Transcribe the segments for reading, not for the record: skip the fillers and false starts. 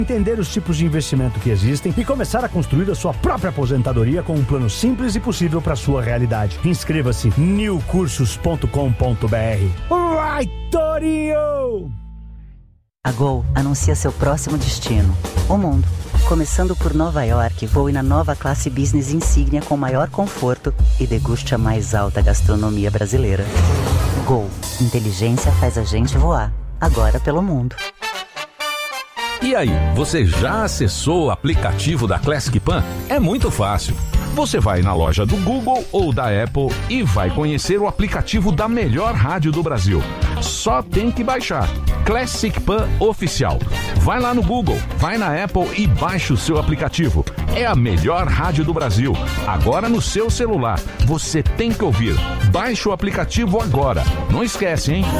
entender os tipos de investimento que existem e começar a construir a sua própria aposentadoria com um plano simples e possível para sua realidade. Inscreva-se newcursos.com.br. Vai, Torinho! A Gol anuncia seu próximo destino, o mundo. Começando por Nova York, voe na nova classe Business Insignia com maior conforto e deguste a mais alta gastronomia brasileira. Gol, inteligência faz a gente voar, agora pelo mundo. E aí, você já acessou o aplicativo da Classic Pan? É muito fácil. Você vai na loja do Google ou da Apple e vai conhecer o aplicativo da melhor rádio do Brasil. Só tem que baixar. Classic Pan Oficial. Vai lá no Google, vai na Apple e baixa o seu aplicativo. É a melhor rádio do Brasil. Agora no seu celular. Você tem que ouvir. Baixe o aplicativo agora. Não esquece, hein?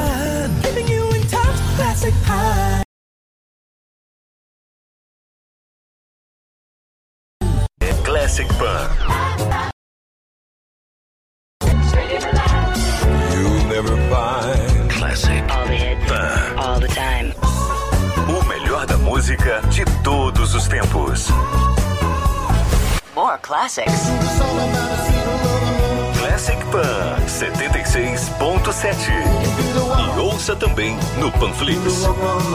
Classic Pan. You'll never find Classic all the hits, Pan. all the time. O melhor da música de todos os tempos. More classics. Classic Pan 76.7. E ouça também no Panflix.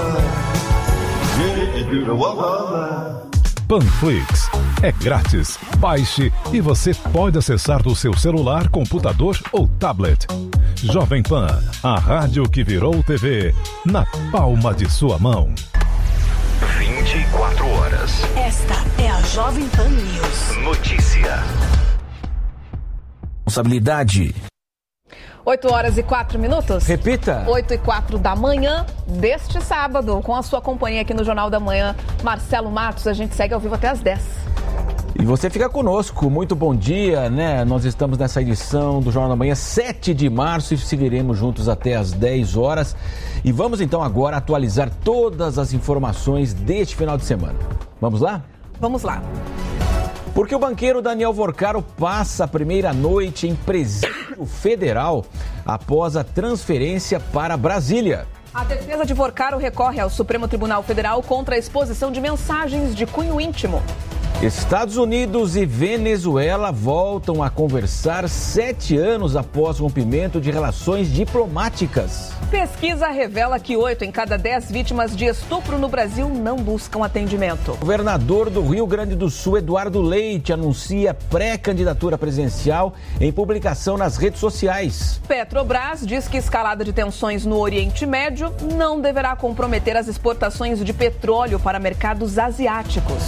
Panflix é grátis. Baixe e você pode acessar do seu celular, computador ou tablet. Jovem Pan, a rádio que virou TV, na palma de sua mão. 24 horas. Esta é a Jovem Pan News. Notícia. Responsabilidade. 8 horas e 4 minutos. Repita. 8 e 4 da manhã deste sábado, com a sua companhia aqui no Jornal da Manhã, Marcelo Matos. A gente segue ao vivo até às 10. E você fica conosco. Muito bom dia, né? Nós estamos nessa edição do Jornal da Manhã, 7 de março, e seguiremos juntos até às 10 horas. E vamos então agora atualizar todas as informações deste final de semana. Vamos lá? Vamos lá. Porque o banqueiro Daniel Vorcaro passa a primeira noite em presídio federal após a transferência para Brasília. A defesa de Vorcaro recorre ao Supremo Tribunal Federal contra a exposição de mensagens de cunho íntimo. Estados Unidos e Venezuela voltam a conversar 7 anos após rompimento de relações diplomáticas. Pesquisa revela que 8 em cada 10 vítimas de estupro no Brasil não buscam atendimento. O governador do Rio Grande do Sul, Eduardo Leite, anuncia pré-candidatura presidencial em publicação nas redes sociais. Petrobras diz que escalada de tensões no Oriente Médio não deverá comprometer as exportações de petróleo para mercados asiáticos.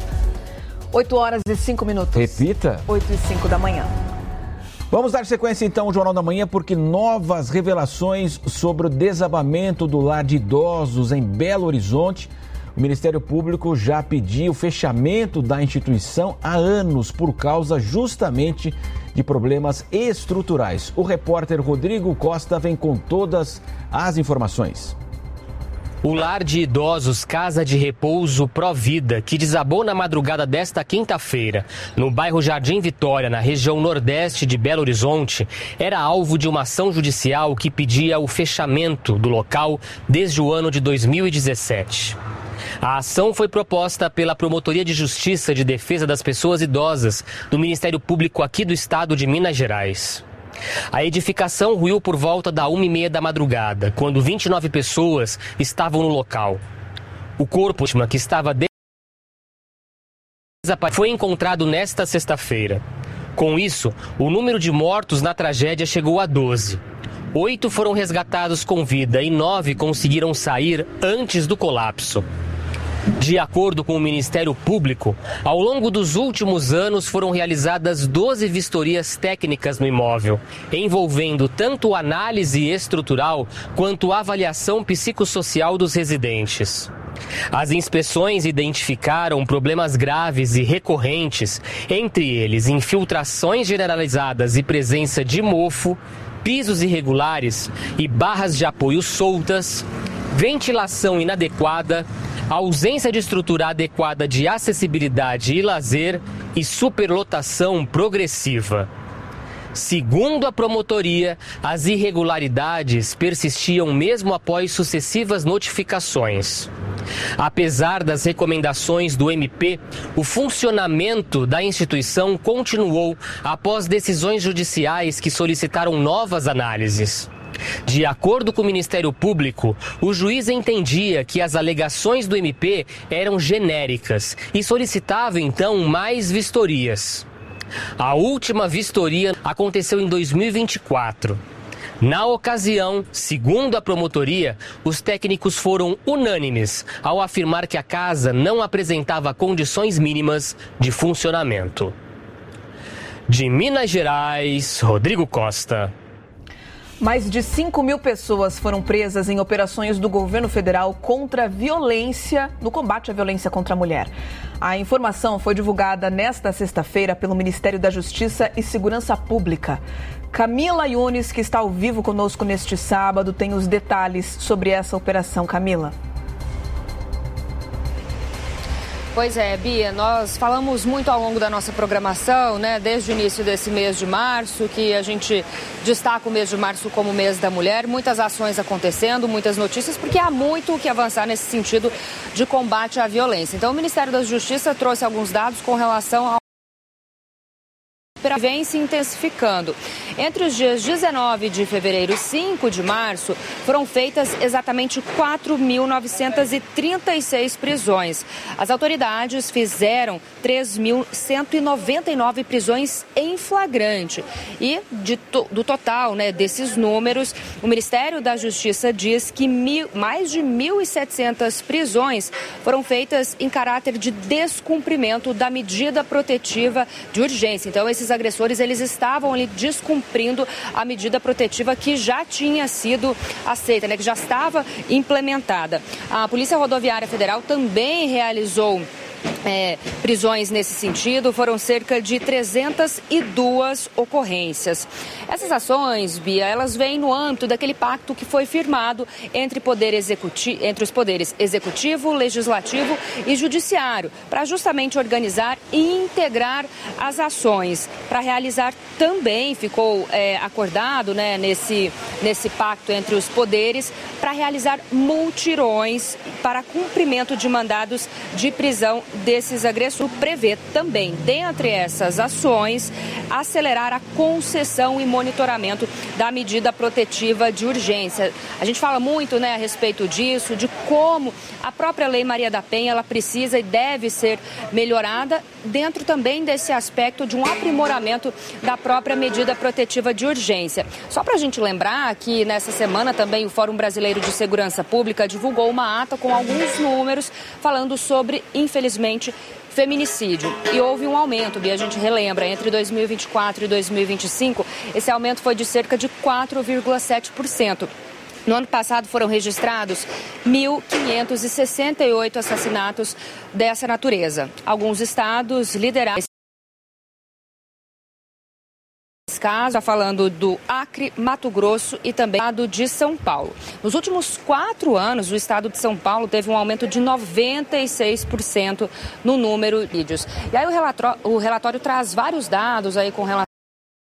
8 horas e 5 minutos. Repita. 8 e 5 da manhã. Vamos dar sequência então ao Jornal da Manhã, porque novas revelações sobre o desabamento do lar de idosos em Belo Horizonte. O Ministério Público já pediu o fechamento da instituição há anos por causa justamente de problemas estruturais. O repórter Rodrigo Costa vem com todas as informações. O lar de idosos Casa de Repouso Provida, que desabou na madrugada desta quinta-feira, no bairro Jardim Vitória, na região nordeste de Belo Horizonte, era alvo de uma ação judicial que pedia o fechamento do local desde o ano de 2017. A ação foi proposta pela Promotoria de Justiça de Defesa das Pessoas Idosas do Ministério Público aqui do estado de Minas Gerais. A edificação ruiu por volta da 1h30 da madrugada, quando 29 pessoas estavam no local. O corpo, que estava foi encontrado nesta sexta-feira. Com isso, o número de mortos na tragédia chegou a 12. 8 foram resgatados com vida e 9 conseguiram sair antes do colapso. De acordo com o Ministério Público, ao longo dos últimos anos foram realizadas 12 vistorias técnicas no imóvel, envolvendo tanto análise estrutural quanto avaliação psicossocial dos residentes. As inspeções identificaram problemas graves e recorrentes, entre eles infiltrações generalizadas e presença de mofo, pisos irregulares e barras de apoio soltas, ventilação inadequada, ausência de estrutura adequada de acessibilidade e lazer e superlotação progressiva. Segundo a promotoria, as irregularidades persistiam mesmo após sucessivas notificações. Apesar das recomendações do MP, o funcionamento da instituição continuou após decisões judiciais que solicitaram novas análises. De acordo com o Ministério Público, o juiz entendia que as alegações do MP eram genéricas e solicitava então mais vistorias. A última vistoria aconteceu em 2024. Na ocasião, segundo a promotoria, os técnicos foram unânimes ao afirmar que a casa não apresentava condições mínimas de funcionamento. De Minas Gerais, Rodrigo Costa. Mais de 5 mil pessoas foram presas em operações do governo federal contra a violência, no combate à violência contra a mulher. A informação foi divulgada nesta sexta-feira pelo Ministério da Justiça e Segurança Pública. Camila Yunes, que está ao vivo conosco neste sábado, tem os detalhes sobre essa operação. Camila. Pois é, Bia, nós falamos muito ao longo da nossa programação, né, desde o início desse mês de março, que a gente destaca o mês de março como o mês da mulher, muitas ações acontecendo, muitas notícias, porque há muito o que avançar nesse sentido de combate à violência. Então, o Ministério da Justiça trouxe alguns dados com relação ao vem se intensificando. Entre os dias 19 de fevereiro e 5 de março, foram feitas exatamente 4.936 prisões. As autoridades fizeram 3.199 prisões em flagrante. E do total, né, desses números, o Ministério da Justiça diz que mais de 1.700 prisões foram feitas em caráter de descumprimento da medida protetiva de urgência. Então, esses agressores, eles estavam ali descumprindo a medida protetiva que já tinha sido aceita, né, que já estava implementada. A Polícia Rodoviária Federal também realizou prisões nesse sentido, foram cerca de 302 ocorrências. Essas ações, Bia, elas vêm no âmbito daquele pacto que foi firmado entre os poderes executivo, legislativo e judiciário, para justamente organizar e integrar as ações. Para realizar também ficou acordado, né, nesse pacto entre os poderes, para realizar multirões para cumprimento de mandados de prisão desses agressores. Prevê também, dentre essas ações, acelerar a concessão e monitoramento da medida protetiva de urgência. A gente fala muito, né, a respeito disso, de como a própria Lei Maria da Penha ela precisa e deve ser melhorada dentro também desse aspecto de um aprimoramento da própria medida protetiva de urgência. Só para a gente lembrar que nessa semana também o Fórum Brasileiro de Segurança Pública divulgou uma ata com alguns números falando sobre, infelizmente, feminicídio. E houve um aumento, Bia, a gente relembra, entre 2024 e 2025, esse aumento foi de cerca de 4,7%. No ano passado foram registrados 1.568 assassinatos dessa natureza. Alguns estados lideraram esse caso, está falando do Acre, Mato Grosso e também do de São Paulo. Nos últimos 4 anos, o estado de São Paulo teve um aumento de 96% no número de vídeos. E aí o relatório traz vários dados aí com relação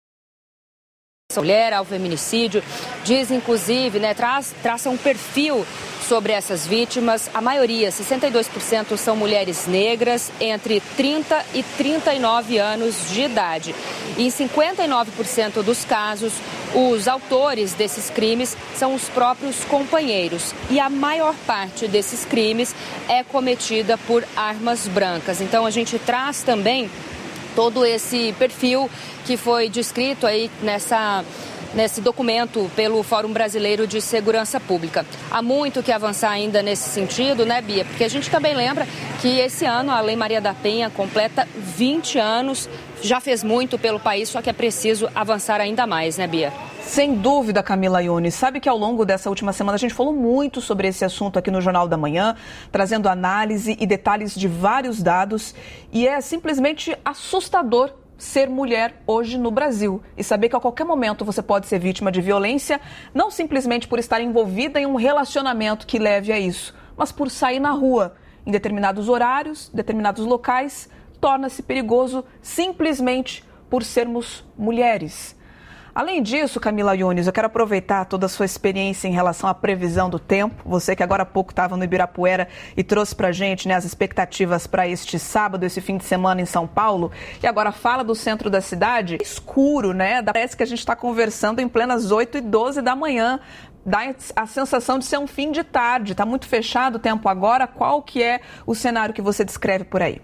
à mulher, ao feminicídio, diz inclusive, né, traça um perfil sobre essas vítimas. A maioria, 62%, são mulheres negras entre 30 e 39 anos de idade. E em 59% dos casos, os autores desses crimes são os próprios companheiros. E a maior parte desses crimes é cometida por armas brancas. Então a gente traz também todo esse perfil que foi descrito aí nesse documento pelo Fórum Brasileiro de Segurança Pública. Há muito que avançar ainda nesse sentido, né, Bia? Porque a gente também lembra que esse ano a Lei Maria da Penha completa 20 anos, já fez muito pelo país, só que é preciso avançar ainda mais, né, Bia? Sem dúvida, Camila Yunes. Sabe que ao longo dessa última semana a gente falou muito sobre esse assunto aqui no Jornal da Manhã, trazendo análise e detalhes de vários dados, e é simplesmente assustador ser mulher hoje no Brasil e saber que a qualquer momento você pode ser vítima de violência, não simplesmente por estar envolvida em um relacionamento que leve a isso, mas por sair na rua em determinados horários, determinados locais, torna-se perigoso simplesmente por sermos mulheres. Além disso, Camila Yunes, eu quero aproveitar toda a sua experiência em relação à previsão do tempo. Você que agora há pouco estava no Ibirapuera e trouxe pra gente, né, as expectativas para este sábado, esse fim de semana em São Paulo. E agora fala do centro da cidade. Escuro, né? Parece que a gente está conversando em plenas 8h12 da manhã. Dá a sensação de ser um fim de tarde. Está muito fechado o tempo agora. Qual que é o cenário que você descreve por aí?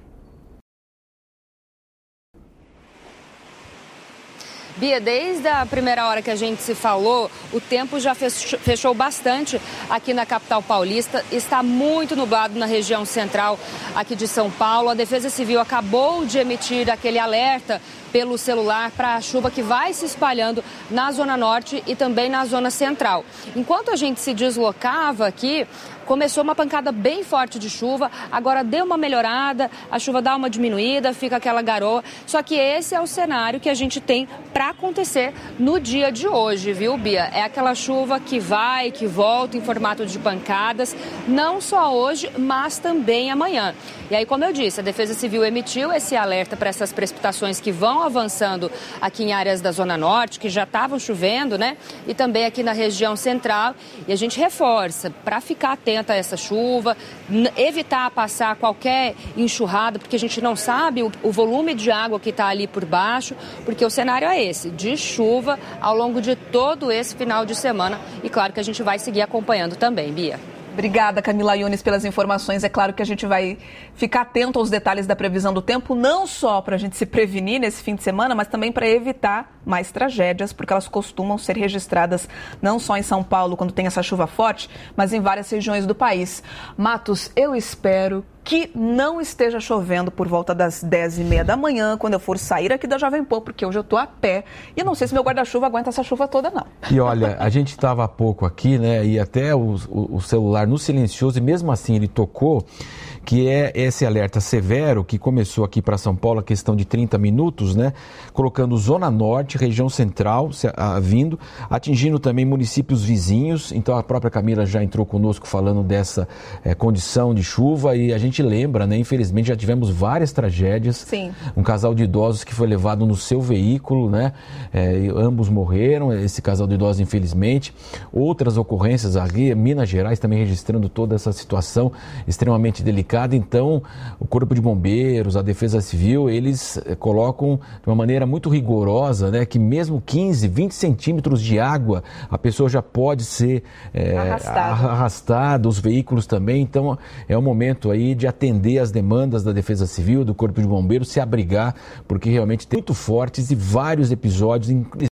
Bia, desde a primeira hora que a gente se falou, o tempo já fechou bastante aqui na capital paulista. Está muito nublado na região central aqui de São Paulo. A Defesa Civil acabou de emitir aquele alerta pelo celular para a chuva que vai se espalhando na Zona Norte e também na Zona Central. Enquanto a gente se deslocava aqui, começou uma pancada bem forte de chuva, agora deu uma melhorada, a chuva dá uma diminuída, fica aquela garoa. Só que esse é o cenário que a gente tem para acontecer no dia de hoje, viu, Bia? É aquela chuva que vai, que volta em formato de pancadas, não só hoje, mas também amanhã. E aí, como eu disse, a Defesa Civil emitiu esse alerta para essas precipitações que vão avançando aqui em áreas da Zona Norte, que já estavam chovendo, né? E também aqui na região central. E a gente reforça, para ficar atento a essa chuva, evitar passar qualquer enxurrada, porque a gente não sabe o volume de água que está ali por baixo, porque o cenário é esse, de chuva ao longo de todo esse final de semana. E claro que a gente vai seguir acompanhando também, Bia. Obrigada, Camila Yunes, pelas informações. É claro que a gente vai ficar atento aos detalhes da previsão do tempo, não só para a gente se prevenir nesse fim de semana, mas também para evitar mais tragédias, porque elas costumam ser registradas não só em São Paulo, quando tem essa chuva forte, mas em várias regiões do país. Matos, eu espero que não esteja chovendo por volta das 10h30 da manhã, quando eu for sair aqui da Jovem Pan, porque hoje eu tô a pé e eu não sei se meu guarda-chuva aguenta essa chuva toda, não. E olha, a gente estava há pouco aqui, né, e até o celular no silencioso, e mesmo assim ele tocou, que é esse alerta severo que começou aqui para São Paulo, a questão de 30 minutos, né, colocando Zona Norte, região central, vindo, atingindo também municípios vizinhos. Então a própria Camila já entrou conosco falando dessa condição de chuva, e a gente lembra, né, infelizmente já tivemos várias tragédias. Sim. Um casal de idosos que foi levado no seu veículo, né, ambos morreram, esse casal de idosos, infelizmente. Outras ocorrências aqui, Minas Gerais também registrando toda essa situação extremamente delicada. Então, o Corpo de Bombeiros, a Defesa Civil, eles colocam de uma maneira muito rigorosa, né, que mesmo 15, 20 centímetros de água, a pessoa já pode ser arrastada, os veículos também. Então, é um momento aí de atender as demandas da Defesa Civil, do Corpo de Bombeiros, se abrigar, porque realmente tem muito fortes e vários episódios,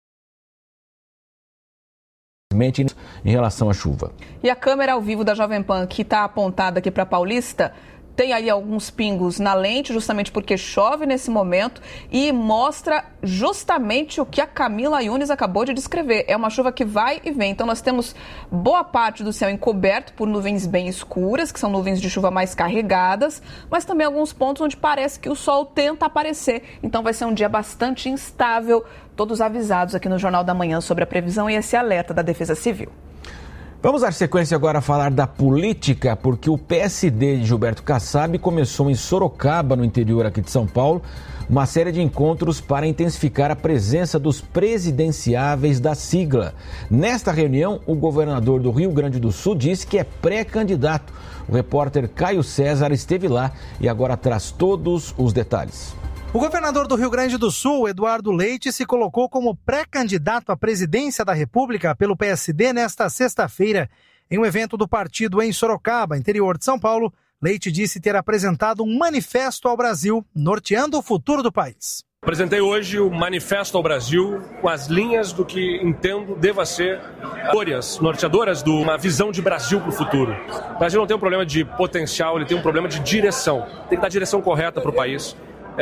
em relação à chuva. E a câmera ao vivo da Jovem Pan, que está apontada aqui para Paulista, tem aí alguns pingos na lente, justamente porque chove nesse momento, e mostra justamente o que a Camila Yunes acabou de descrever. É uma chuva que vai e vem. Então nós temos boa parte do céu encoberto por nuvens bem escuras, que são nuvens de chuva mais carregadas, mas também alguns pontos onde parece que o sol tenta aparecer. Então vai ser um dia bastante instável. Todos avisados aqui no Jornal da Manhã sobre a previsão e esse alerta da Defesa Civil. Vamos dar sequência agora a falar da política, porque o PSD de Gilberto Kassab começou em Sorocaba, no interior aqui de São Paulo, uma série de encontros para intensificar a presença dos presidenciáveis da sigla. Nesta reunião, o governador do Rio Grande do Sul disse que é pré-candidato. O repórter Caio César esteve lá e agora traz todos os detalhes. O governador do Rio Grande do Sul, Eduardo Leite, se colocou como pré-candidato à presidência da República pelo PSD nesta sexta-feira. Em um evento do partido em Sorocaba, interior de São Paulo, Leite disse ter apresentado um manifesto ao Brasil, norteando o futuro do país. Apresentei hoje o Manifesto ao Brasil com as linhas do que entendo deva ser norteadoras de uma visão de Brasil para o futuro. O Brasil não tem um problema de potencial, ele tem um problema de direção. Tem que dar a direção correta para o país.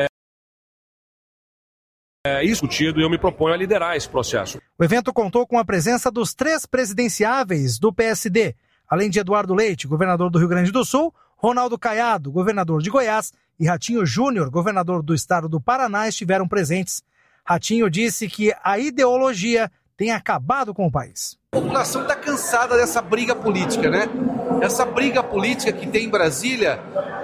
Discutido e eu me proponho a liderar esse processo. O evento contou com a presença dos 3 presidenciáveis do PSD, além de Eduardo Leite, governador do Rio Grande do Sul, Ronaldo Caiado, governador de Goiás, e Ratinho Júnior, governador do estado do Paraná, estiveram presentes. Ratinho disse que a ideologia tem acabado com o país. A população está cansada dessa briga política, né? essa briga política que tem em Brasília,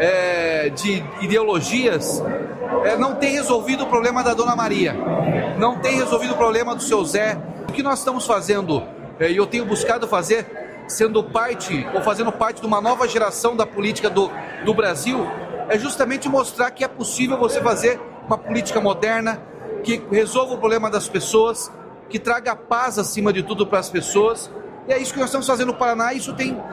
de ideologias, não tem resolvido o problema da Dona Maria, não tem resolvido o problema do seu Zé. O que nós estamos fazendo, e eu tenho buscado fazer, fazendo parte de uma nova geração da política do Brasil, é justamente mostrar que é possível você fazer uma política moderna, que resolva o problema das pessoas, que traga paz acima de tudo para as pessoas. E é isso que nós estamos fazendo no Paraná, e isso tem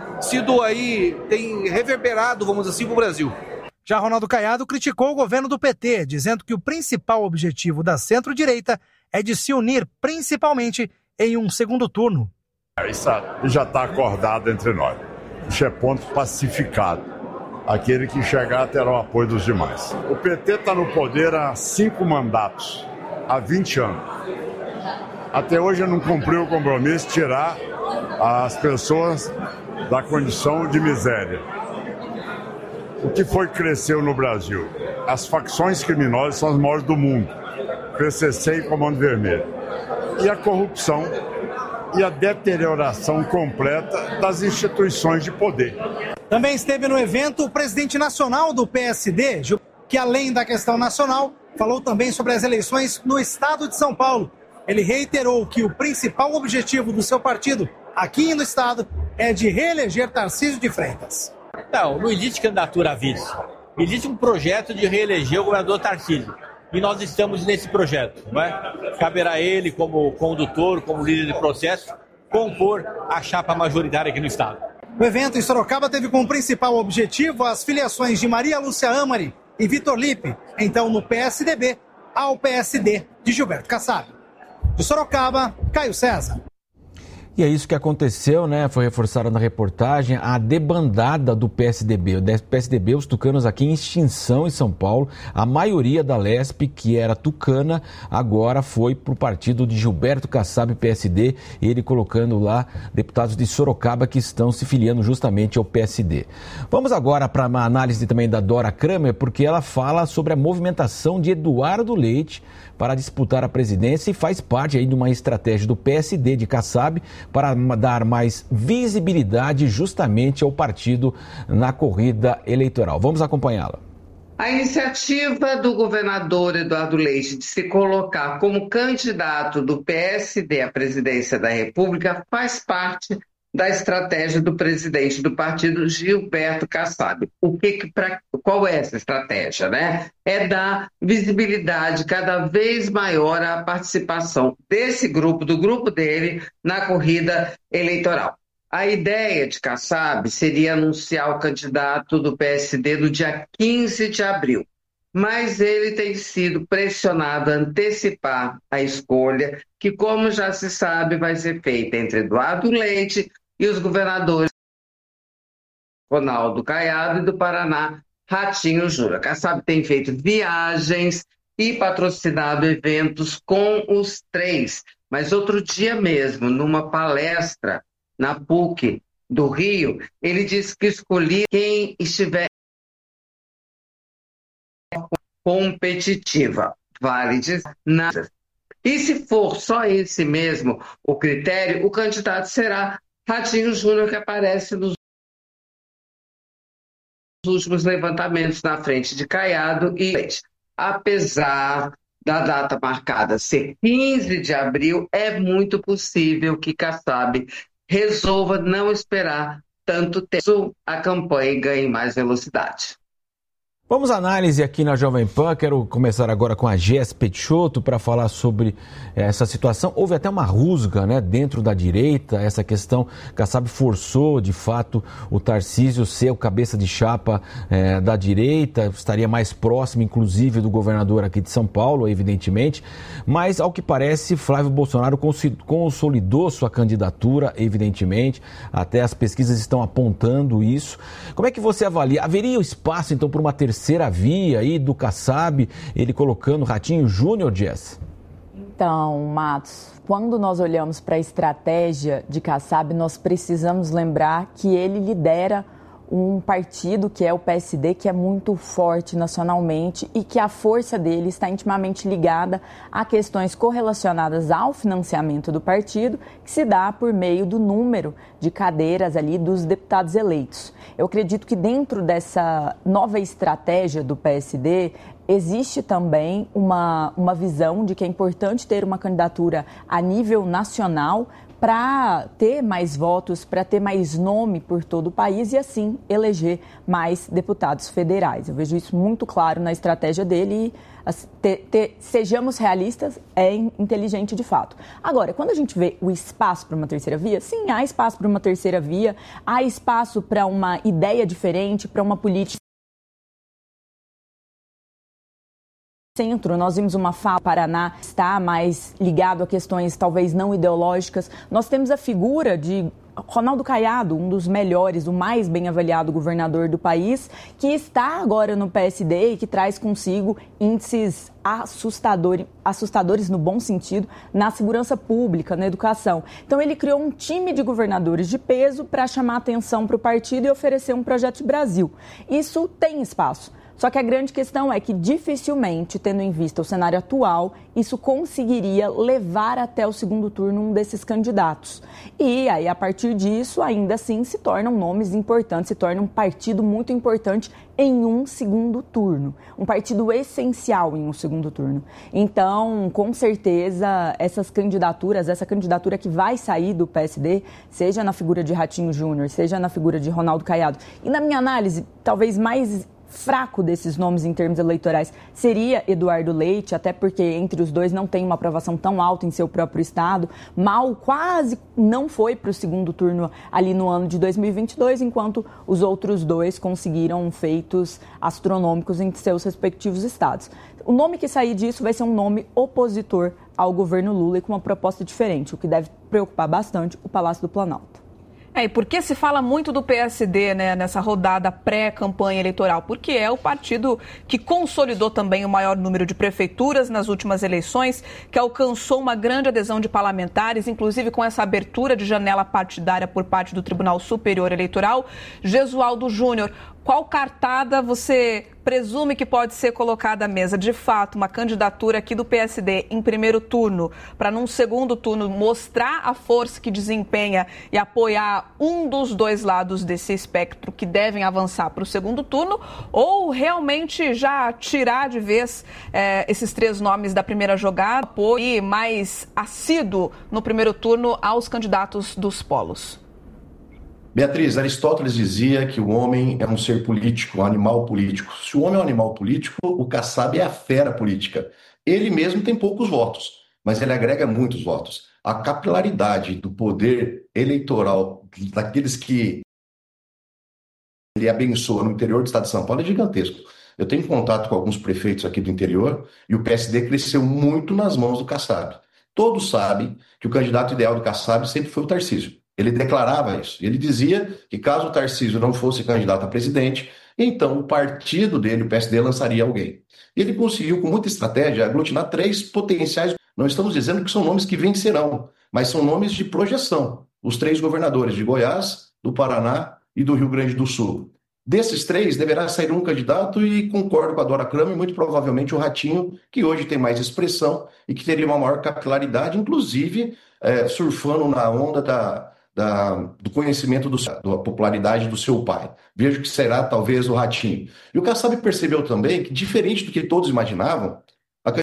tem reverberado, vamos dizer assim, para o Brasil. Já Ronaldo Caiado criticou o governo do PT, dizendo que o principal objetivo da centro-direita é de se unir, principalmente em um segundo turno. Isso já está acordado entre nós. Isso é ponto pacificado. Aquele que chegar terá o apoio dos demais. O PT está no poder há 5 mandatos, há 20 anos. Até hoje não cumpriu o compromisso de tirar as pessoas da condição de miséria. O que foi que cresceu no Brasil? As facções criminosas são as maiores do mundo. PCC e Comando Vermelho. E a corrupção e a deterioração completa das instituições de poder. Também esteve no evento o presidente nacional do PSD, que além da questão nacional, falou também sobre as eleições no estado de São Paulo. Ele reiterou que o principal objetivo do seu partido aqui no estado é de reeleger Tarcísio de Freitas. Não existe candidatura a vice. Existe um projeto de reeleger o governador Tarcísio. E nós estamos nesse projeto, não é? Caberá a ele, como condutor, como líder de processo, compor a chapa majoritária aqui no estado. O evento em Sorocaba teve como principal objetivo as filiações de Maria Lúcia Amari e Vitor Lippe, então no PSDB, ao PSD de Gilberto Kassab. De Sorocaba, Caio César. E é isso que aconteceu, né? Foi reforçado na reportagem a debandada do PSDB. O PSDB, os tucanos aqui em extinção em São Paulo. A maioria da Lesp, que era tucana, agora foi para o partido de Gilberto Kassab, PSD, ele colocando lá deputados de Sorocaba que estão se filiando justamente ao PSD. Vamos agora para uma análise também da Dora Kramer, porque ela fala sobre a movimentação de Eduardo Leite para disputar a presidência e faz parte aí de uma estratégia do PSD de Kassab para dar mais visibilidade justamente ao partido na corrida eleitoral. Vamos acompanhá-la. A iniciativa do governador Eduardo Leite de se colocar como candidato do PSD à presidência da República faz parte da estratégia do presidente do partido, Gilberto Kassab. Qual é essa estratégia, né? É dar visibilidade cada vez maior à participação desse grupo, do grupo dele, na corrida eleitoral. A ideia de Kassab seria anunciar o candidato do PSD no dia 15 de abril, mas ele tem sido pressionado a antecipar a escolha, que, como já se sabe, vai ser feita entre Eduardo Leite e os governadores Ronaldo Caiado e do Paraná, Ratinho Júnior. Kassab tem feito viagens e patrocinado eventos com os três. Mas outro dia mesmo, numa palestra na PUC do Rio, ele disse que escolhia quem estiver competitiva. Vale dizer nada. E se for só esse mesmo o critério, o candidato será Ratinho Júnior, que aparece nos últimos levantamentos na frente de Caiado e Leite. Apesar da data marcada ser 15 de abril, é muito possível que Kassab resolva não esperar tanto tempo, a campanha ganhe mais velocidade. Vamos à análise aqui na Jovem Pan. Quero começar agora com a Gés Peixoto para falar sobre essa situação. Houve até uma rusga, né, dentro da direita, essa questão. Kassab forçou, de fato, o Tarcísio ser o cabeça de chapa da direita, estaria mais próximo, inclusive, do governador aqui de São Paulo, evidentemente. Mas, ao que parece, Flávio Bolsonaro consolidou sua candidatura, evidentemente. Até as pesquisas estão apontando isso. Como é que você avalia? Haveria espaço, então, para uma terceira via aí do Kassab, ele colocando Ratinho Júnior, Jess? Então, Matos, quando nós olhamos para a estratégia de Kassab, nós precisamos lembrar que ele lidera um partido que é o PSD, que é muito forte nacionalmente e que a força dele está intimamente ligada a questões correlacionadas ao financiamento do partido, que se dá por meio do número de cadeiras ali dos deputados eleitos. Eu acredito que dentro dessa nova estratégia do PSD, existe também uma visão de que é importante ter uma candidatura a nível nacional para ter mais votos, para ter mais nome por todo o país e, assim, eleger mais deputados federais. Eu vejo isso muito claro na estratégia dele e sejamos realistas, é inteligente de fato. Agora, quando a gente vê o espaço para uma terceira via, sim, há espaço para uma terceira via, há espaço para uma ideia diferente, para uma política centro. Nós vimos uma fala, o Paraná está mais ligado a questões talvez não ideológicas. Nós temos a figura de Ronaldo Caiado, um dos melhores, o mais bem avaliado governador do país, que está agora no PSD e que traz consigo índices assustadores no bom sentido, na segurança pública, na educação. Então ele criou um time de governadores de peso para chamar atenção para o partido e oferecer um projeto de Brasil. Isso tem espaço. Só que a grande questão é que dificilmente, tendo em vista o cenário atual, isso conseguiria levar até o segundo turno um desses candidatos. E aí, a partir disso, ainda assim, se tornam nomes importantes, se torna um partido muito importante em um segundo turno. Um partido essencial em um segundo turno. Então, com certeza, essa candidatura que vai sair do PSD, seja na figura de Ratinho Júnior, seja na figura de Ronaldo Caiado, e na minha análise, talvez mais fraco desses nomes em termos eleitorais seria Eduardo Leite, até porque entre os dois não tem uma aprovação tão alta em seu próprio estado. Mal quase não foi para o segundo turno ali no ano de 2022, enquanto os outros dois conseguiram feitos astronômicos em seus respectivos estados. O nome que sair disso vai ser um nome opositor ao governo Lula e com uma proposta diferente, o que deve preocupar bastante o Palácio do Planalto. E por que se fala muito do PSD, né, nessa rodada pré-campanha eleitoral? Porque é o partido que consolidou também o maior número de prefeituras nas últimas eleições, que alcançou uma grande adesão de parlamentares, inclusive com essa abertura de janela partidária por parte do Tribunal Superior Eleitoral. Jesualdo Júnior, qual cartada você presume que pode ser colocada à mesa? De fato, uma candidatura aqui do PSD em primeiro turno, para num segundo turno mostrar a força que desempenha e apoiar um dos dois lados desse espectro que devem avançar para o segundo turno, ou realmente já tirar de vez esses três nomes da primeira jogada, apoio mais assíduo no primeiro turno aos candidatos dos polos? Beatriz, Aristóteles dizia que o homem é um ser político, um animal político. Se o homem é um animal político, o Kassab é a fera política. Ele mesmo tem poucos votos, mas ele agrega muitos votos. A capilaridade do poder eleitoral daqueles que ele abençoa no interior do estado de São Paulo é gigantesco. Eu tenho contato com alguns prefeitos aqui do interior e o PSD cresceu muito nas mãos do Kassab. Todos sabem que o candidato ideal do Kassab sempre foi o Tarcísio. Ele declarava isso. Ele dizia que caso o Tarcísio não fosse candidato a presidente, então o partido dele, o PSD, lançaria alguém. Ele conseguiu, com muita estratégia, aglutinar três potenciais. Não estamos dizendo que são nomes que vencerão, mas são nomes de projeção. Os três governadores de Goiás, do Paraná e do Rio Grande do Sul. Desses três, deverá sair um candidato e concordo com a Dora Kramer, muito provavelmente o Ratinho, que hoje tem mais expressão e que teria uma maior capilaridade, inclusive surfando na onda do conhecimento da popularidade do seu pai. Vejo que será talvez o Ratinho. E o Kassab percebeu também que, diferente do que todos imaginavam, a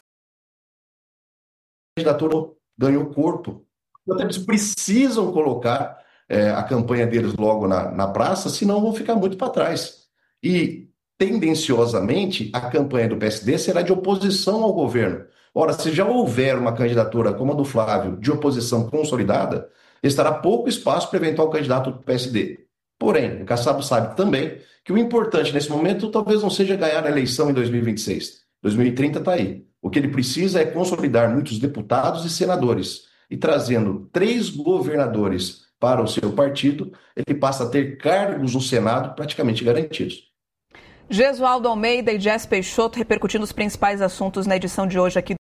candidatura ganhou corpo. Então, eles precisam colocar a campanha deles logo na praça, senão vão ficar muito para trás. E, tendenciosamente, a campanha do PSD será de oposição ao governo. Ora, se já houver uma candidatura como a do Flávio, de oposição consolidada, estará pouco espaço para eventual candidato do PSD. Porém, o Kassab sabe também que o importante nesse momento talvez não seja ganhar a eleição em 2026. 2030 está aí. O que ele precisa é consolidar muitos deputados e senadores. E trazendo 3 governadores para o seu partido, ele passa a ter cargos no Senado praticamente garantidos. Jesualdo Almeida e Jess Peixoto repercutindo os principais assuntos na edição de hoje aqui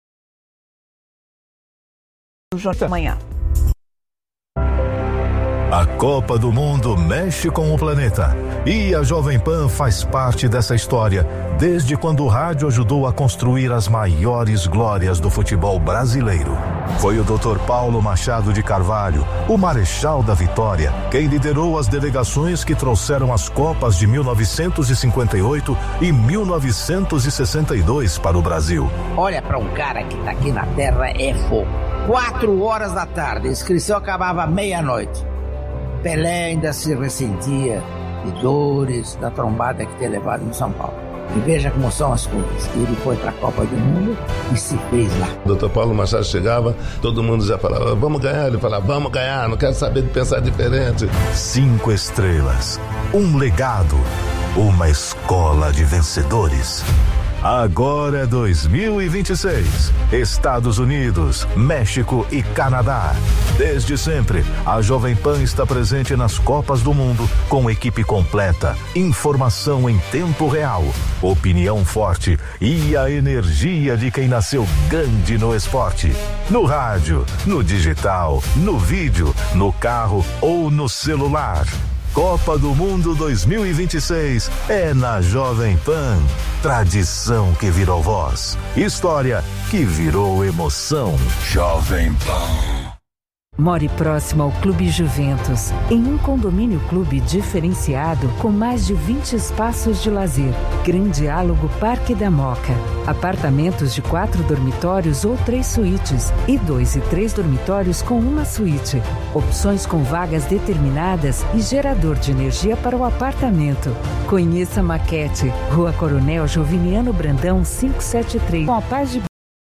do Jornal da Manhã. A Copa do Mundo mexe com o planeta e a Jovem Pan faz parte dessa história desde quando o rádio ajudou a construir as maiores glórias do futebol brasileiro. Foi o Dr. Paulo Machado de Carvalho, o Marechal da Vitória, quem liderou as delegações que trouxeram as Copas de 1958 e 1962 para o Brasil. Olha, para um cara que tá aqui na Terra é fogo. 4 horas da tarde, a inscrição acabava meia-noite. Pelé ainda se ressentia de dores da trombada que tinha levado em São Paulo. E veja como são as coisas. Ele foi para a Copa do Mundo e se fez lá. O Dr. Paulo Machado chegava, todo mundo já falava, vamos ganhar. Ele falava, vamos ganhar, não quero saber de pensar diferente. 5 estrelas, um legado, uma escola de vencedores. Agora é 2026. Estados Unidos, México e Canadá. Desde sempre, a Jovem Pan está presente nas Copas do Mundo com equipe completa, informação em tempo real, opinião forte e a energia de quem nasceu grande no esporte. No rádio, no digital, no vídeo, no carro ou no celular. Copa do Mundo 2026 é na Jovem Pan. Tradição que virou voz. História que virou emoção. Jovem Pan. More próximo ao Clube Juventus, em um condomínio clube diferenciado com mais de 20 espaços de lazer. Grande Diálogo Parque da Moca. Apartamentos de 4 dormitórios ou 3 suítes e 2 e 3 dormitórios com uma suíte. Opções com vagas determinadas e gerador de energia para o apartamento. Conheça a maquete. Rua Coronel Joviniano Brandão 573. Com a paz de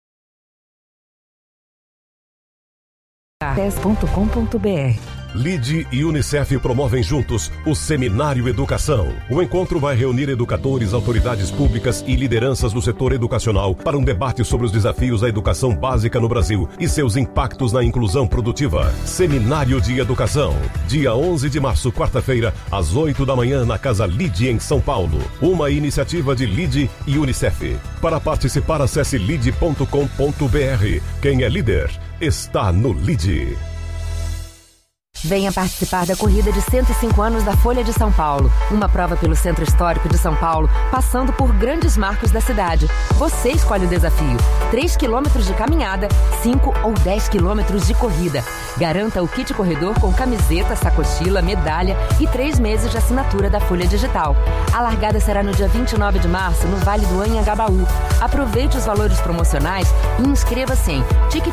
.com.br. LIDE e Unicef promovem juntos o Seminário Educação. O encontro vai reunir educadores, autoridades públicas e lideranças do setor educacional para um debate sobre os desafios da educação básica no Brasil e seus impactos na inclusão produtiva. Seminário de Educação, dia 11 de março, quarta-feira, às 8 da manhã, na Casa LIDE, em São Paulo. Uma iniciativa de LIDE e Unicef. Para participar, acesse lide.com.br. Quem é líder está no LIDE. Venha participar da corrida de 105 anos da Folha de São Paulo. Uma prova pelo Centro Histórico de São Paulo, passando por grandes marcos da cidade. Você escolhe o desafio. 3 quilômetros de caminhada, 5 ou 10 quilômetros de corrida. Garanta o kit corredor com camiseta, sacochila, medalha e 3 meses de assinatura da Folha Digital. A largada será no dia 29 de março, no Vale do Anhangabaú. Aproveite os valores promocionais e inscreva-se em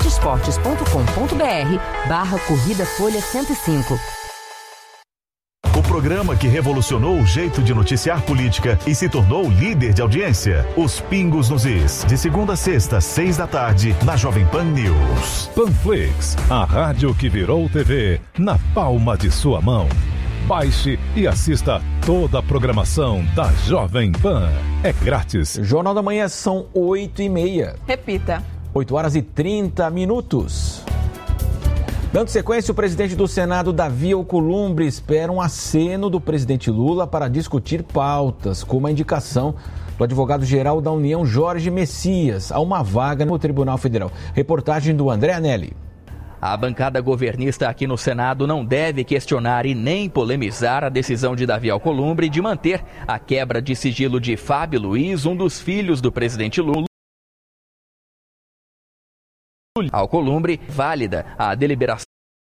ticketsportes.com.br/Corrida Folha 105. O programa que revolucionou o jeito de noticiar política e se tornou líder de audiência. Os Pingos nos Is, de segunda a sexta, 6 da tarde, na Jovem Pan News. Panflix, a rádio que virou TV, na palma de sua mão. Baixe e assista toda a programação da Jovem Pan. É grátis. Jornal da Manhã são 8h30. Repita. 8 horas e 30 minutos. Dando sequência, o presidente do Senado, Davi Alcolumbre, espera um aceno do presidente Lula para discutir pautas, como a indicação do advogado-geral da União, Jorge Messias, a uma vaga no Tribunal Federal. Reportagem do André Anelli. A bancada governista aqui no Senado não deve questionar e nem polemizar a decisão de Davi Alcolumbre de manter a quebra de sigilo de Fábio Luiz, um dos filhos do presidente Lula. Alcolumbre, válida a deliberação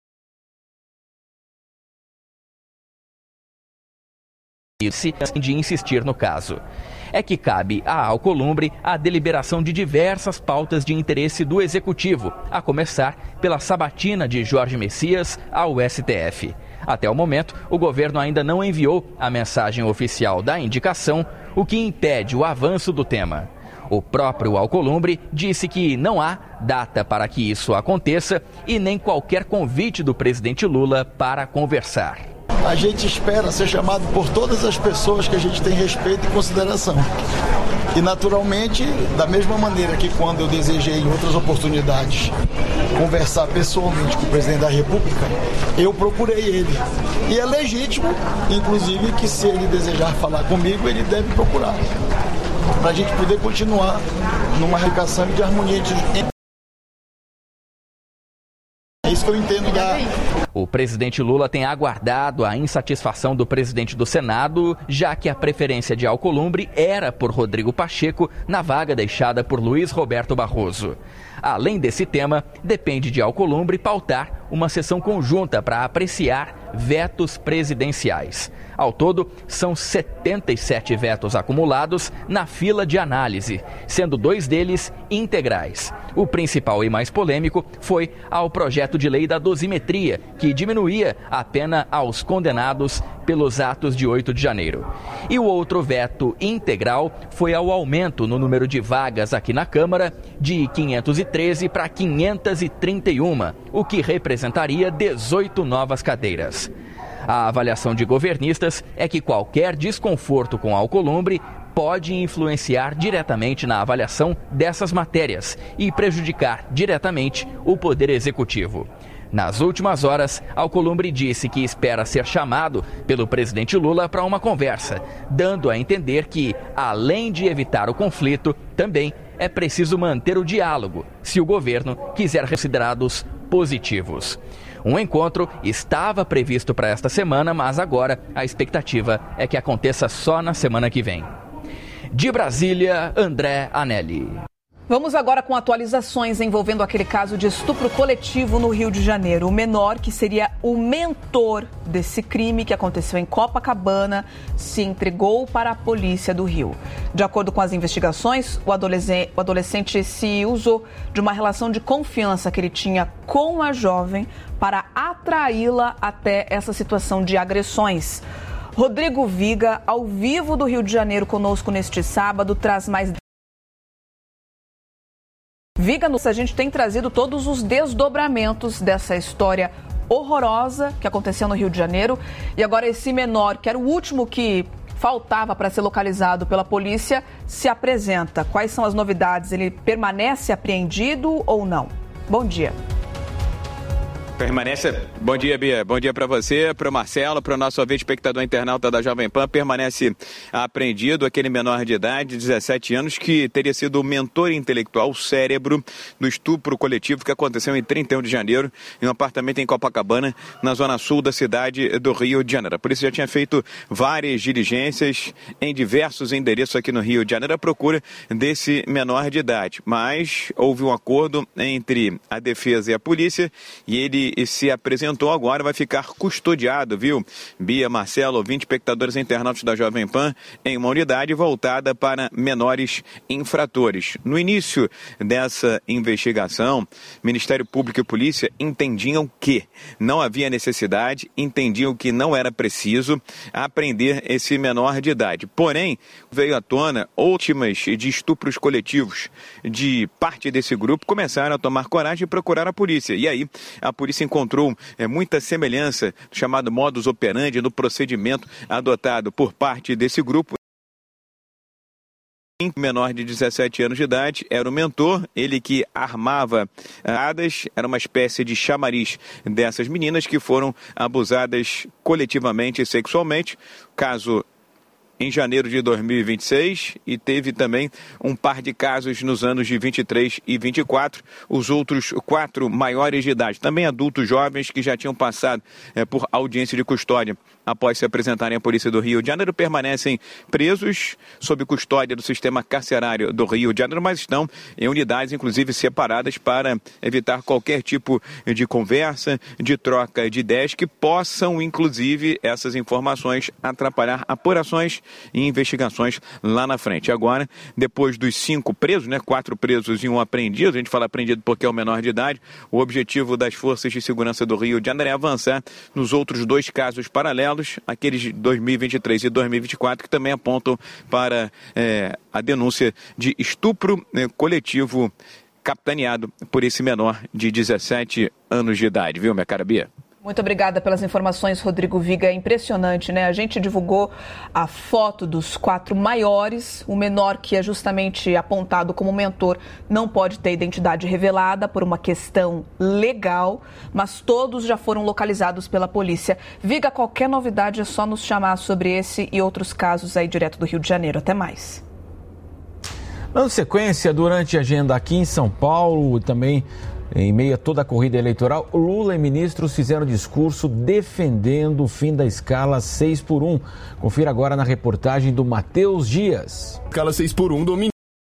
de insistir no caso. É que cabe a Alcolumbre a deliberação de diversas pautas de interesse do Executivo, a começar pela sabatina de Jorge Messias ao STF. Até o momento, o governo ainda não enviou a mensagem oficial da indicação, o que impede o avanço do tema. O próprio Alcolumbre disse que não há data para que isso aconteça e nem qualquer convite do presidente Lula para conversar. A gente espera ser chamado por todas as pessoas que a gente tem respeito e consideração. E, naturalmente, da mesma maneira que quando eu desejei em outras oportunidades conversar pessoalmente com o presidente da República, eu procurei ele. E é legítimo, inclusive, que se ele desejar falar comigo, ele deve procurar. Para a gente poder continuar numa educação de harmonia É isso que eu entendo da... O presidente Lula tem aguardado a insatisfação do presidente do Senado, já que a preferência de Alcolumbre era por Rodrigo Pacheco na vaga deixada por Luiz Roberto Barroso. Além desse tema, depende de Alcolumbre pautar uma sessão conjunta para apreciar vetos presidenciais. Ao todo, são 77 vetos acumulados na fila de análise, sendo 2 deles integrais. O principal e mais polêmico foi ao projeto de lei da dosimetria, que diminuía a pena aos condenados pelos atos de 8 de janeiro. E o outro veto integral foi ao aumento no número de vagas aqui na Câmara de 513 para 531, o que representaria 18 novas cadeiras. A avaliação de governistas é que qualquer desconforto com Alcolumbre pode influenciar diretamente na avaliação dessas matérias e prejudicar diretamente o Poder Executivo. Nas últimas horas, Alcolumbre disse que espera ser chamado pelo presidente Lula para uma conversa, dando a entender que, além de evitar o conflito, também é preciso manter o diálogo, se o governo quiser considerados positivos. Um encontro estava previsto para esta semana, mas agora a expectativa é que aconteça só na semana que vem. De Brasília, André Anelli. Vamos agora com atualizações envolvendo aquele caso de estupro coletivo no Rio de Janeiro. O menor, que seria o mentor desse crime que aconteceu em Copacabana, se entregou para a polícia do Rio. De acordo com as investigações, o adolescente se usou de uma relação de confiança que ele tinha com a jovem para atraí-la até essa situação de agressões. Rodrigo Viga, ao vivo do Rio de Janeiro, conosco neste sábado, traz mais... Viga, a gente tem trazido todos os desdobramentos dessa história horrorosa que aconteceu no Rio de Janeiro. E agora esse menor, que era o último que faltava para ser localizado pela polícia, se apresenta. Quais são as novidades? Ele permanece apreendido ou não? Bom dia. Permanece. Bom dia, Bia. Bom dia para você, para o Marcelo, para o nosso ouvinte espectador internauta da Jovem Pan. Permanece apreendido aquele menor de idade, de 17 anos, que teria sido o mentor intelectual, o cérebro do estupro coletivo que aconteceu em 31 de janeiro, em um apartamento em Copacabana, na zona sul da cidade do Rio de Janeiro. Por isso já tinha feito várias diligências em diversos endereços aqui no Rio de Janeiro à procura desse menor de idade. Mas houve um acordo entre a defesa e a polícia e ele se apresentou agora, vai ficar custodiado, viu? Bia, Marcelo, ouvinte, espectadores e internautas da Jovem Pan, em uma unidade voltada para menores infratores. No início dessa investigação, Ministério Público e Polícia entendiam que não havia necessidade, entendiam que não era preciso apreender esse menor de idade. Porém, veio à tona últimas de estupros coletivos de parte desse grupo, começaram a tomar coragem e procurar a polícia. E aí, a polícia encontrou muita semelhança do chamado modus operandi no procedimento adotado por parte desse grupo. O menor de 17 anos de idade era o mentor, ele que armava era uma espécie de chamariz dessas meninas que foram abusadas coletivamente e sexualmente. Caso em janeiro de 2026 e teve também um par de casos nos anos de 23 e 24, os outros 4 maiores de idade, também adultos jovens que já tinham passado por audiência de custódia após se apresentarem à Polícia do Rio de Janeiro, permanecem presos sob custódia do sistema carcerário do Rio de Janeiro, mas estão em unidades, inclusive, separadas para evitar qualquer tipo de conversa, de troca de ideias que possam, inclusive, essas informações atrapalhar apurações e investigações lá na frente. Agora, depois dos 5 presos, 4 presos e 1 apreendido, a gente fala apreendido porque é o menor de idade, o objetivo das Forças de Segurança do Rio de Janeiro é avançar nos outros 2 casos paralelos, aqueles de 2023 e 2024, que também apontam para a denúncia de estupro coletivo capitaneado por esse menor de 17 anos de idade, viu, minha cara Bia? Muito obrigada pelas informações, Rodrigo Viga. É impressionante, né? A gente divulgou a foto dos 4 maiores. O menor, que é justamente apontado como mentor, não pode ter identidade revelada por uma questão legal, mas todos já foram localizados pela polícia. Viga, qualquer novidade é só nos chamar sobre esse e outros casos aí direto do Rio de Janeiro. Até mais. Dando sequência, durante a agenda aqui em São Paulo, também Em meio a toda a corrida eleitoral, Lula e ministros fizeram discurso defendendo o fim da escala 6x1. Confira agora na reportagem do Matheus Dias. Escala 6x1 dominou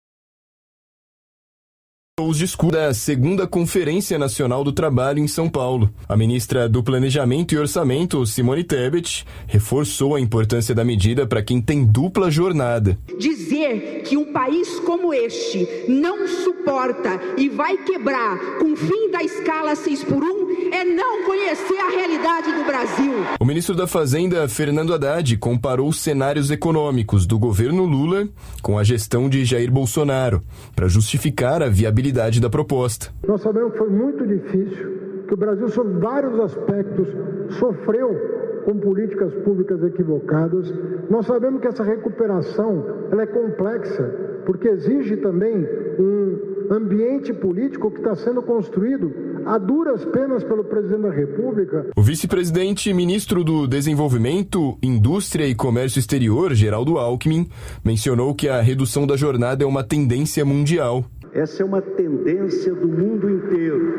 os discursos da segunda Conferência Nacional do Trabalho em São Paulo. A ministra do Planejamento e Orçamento, Simone Tebet, reforçou a importância da medida para quem tem dupla jornada. Dizer que um país como este não suporta e vai quebrar com o fim da escala 6x1 é não conhecer a realidade do Brasil. O ministro da Fazenda, Fernando Haddad, comparou os cenários econômicos do governo Lula com a gestão de Jair Bolsonaro, para justificar a viabilidade da proposta. Nós sabemos que foi muito difícil, que o Brasil, sob vários aspectos, sofreu com políticas públicas equivocadas. Nós sabemos que essa recuperação ela é complexa, porque exige também um ambiente político que está sendo construído a duras penas pelo presidente da República. O vice-presidente e ministro do Desenvolvimento, Indústria e Comércio Exterior, Geraldo Alckmin, mencionou que a redução da jornada é uma tendência mundial. Essa é uma tendência do mundo inteiro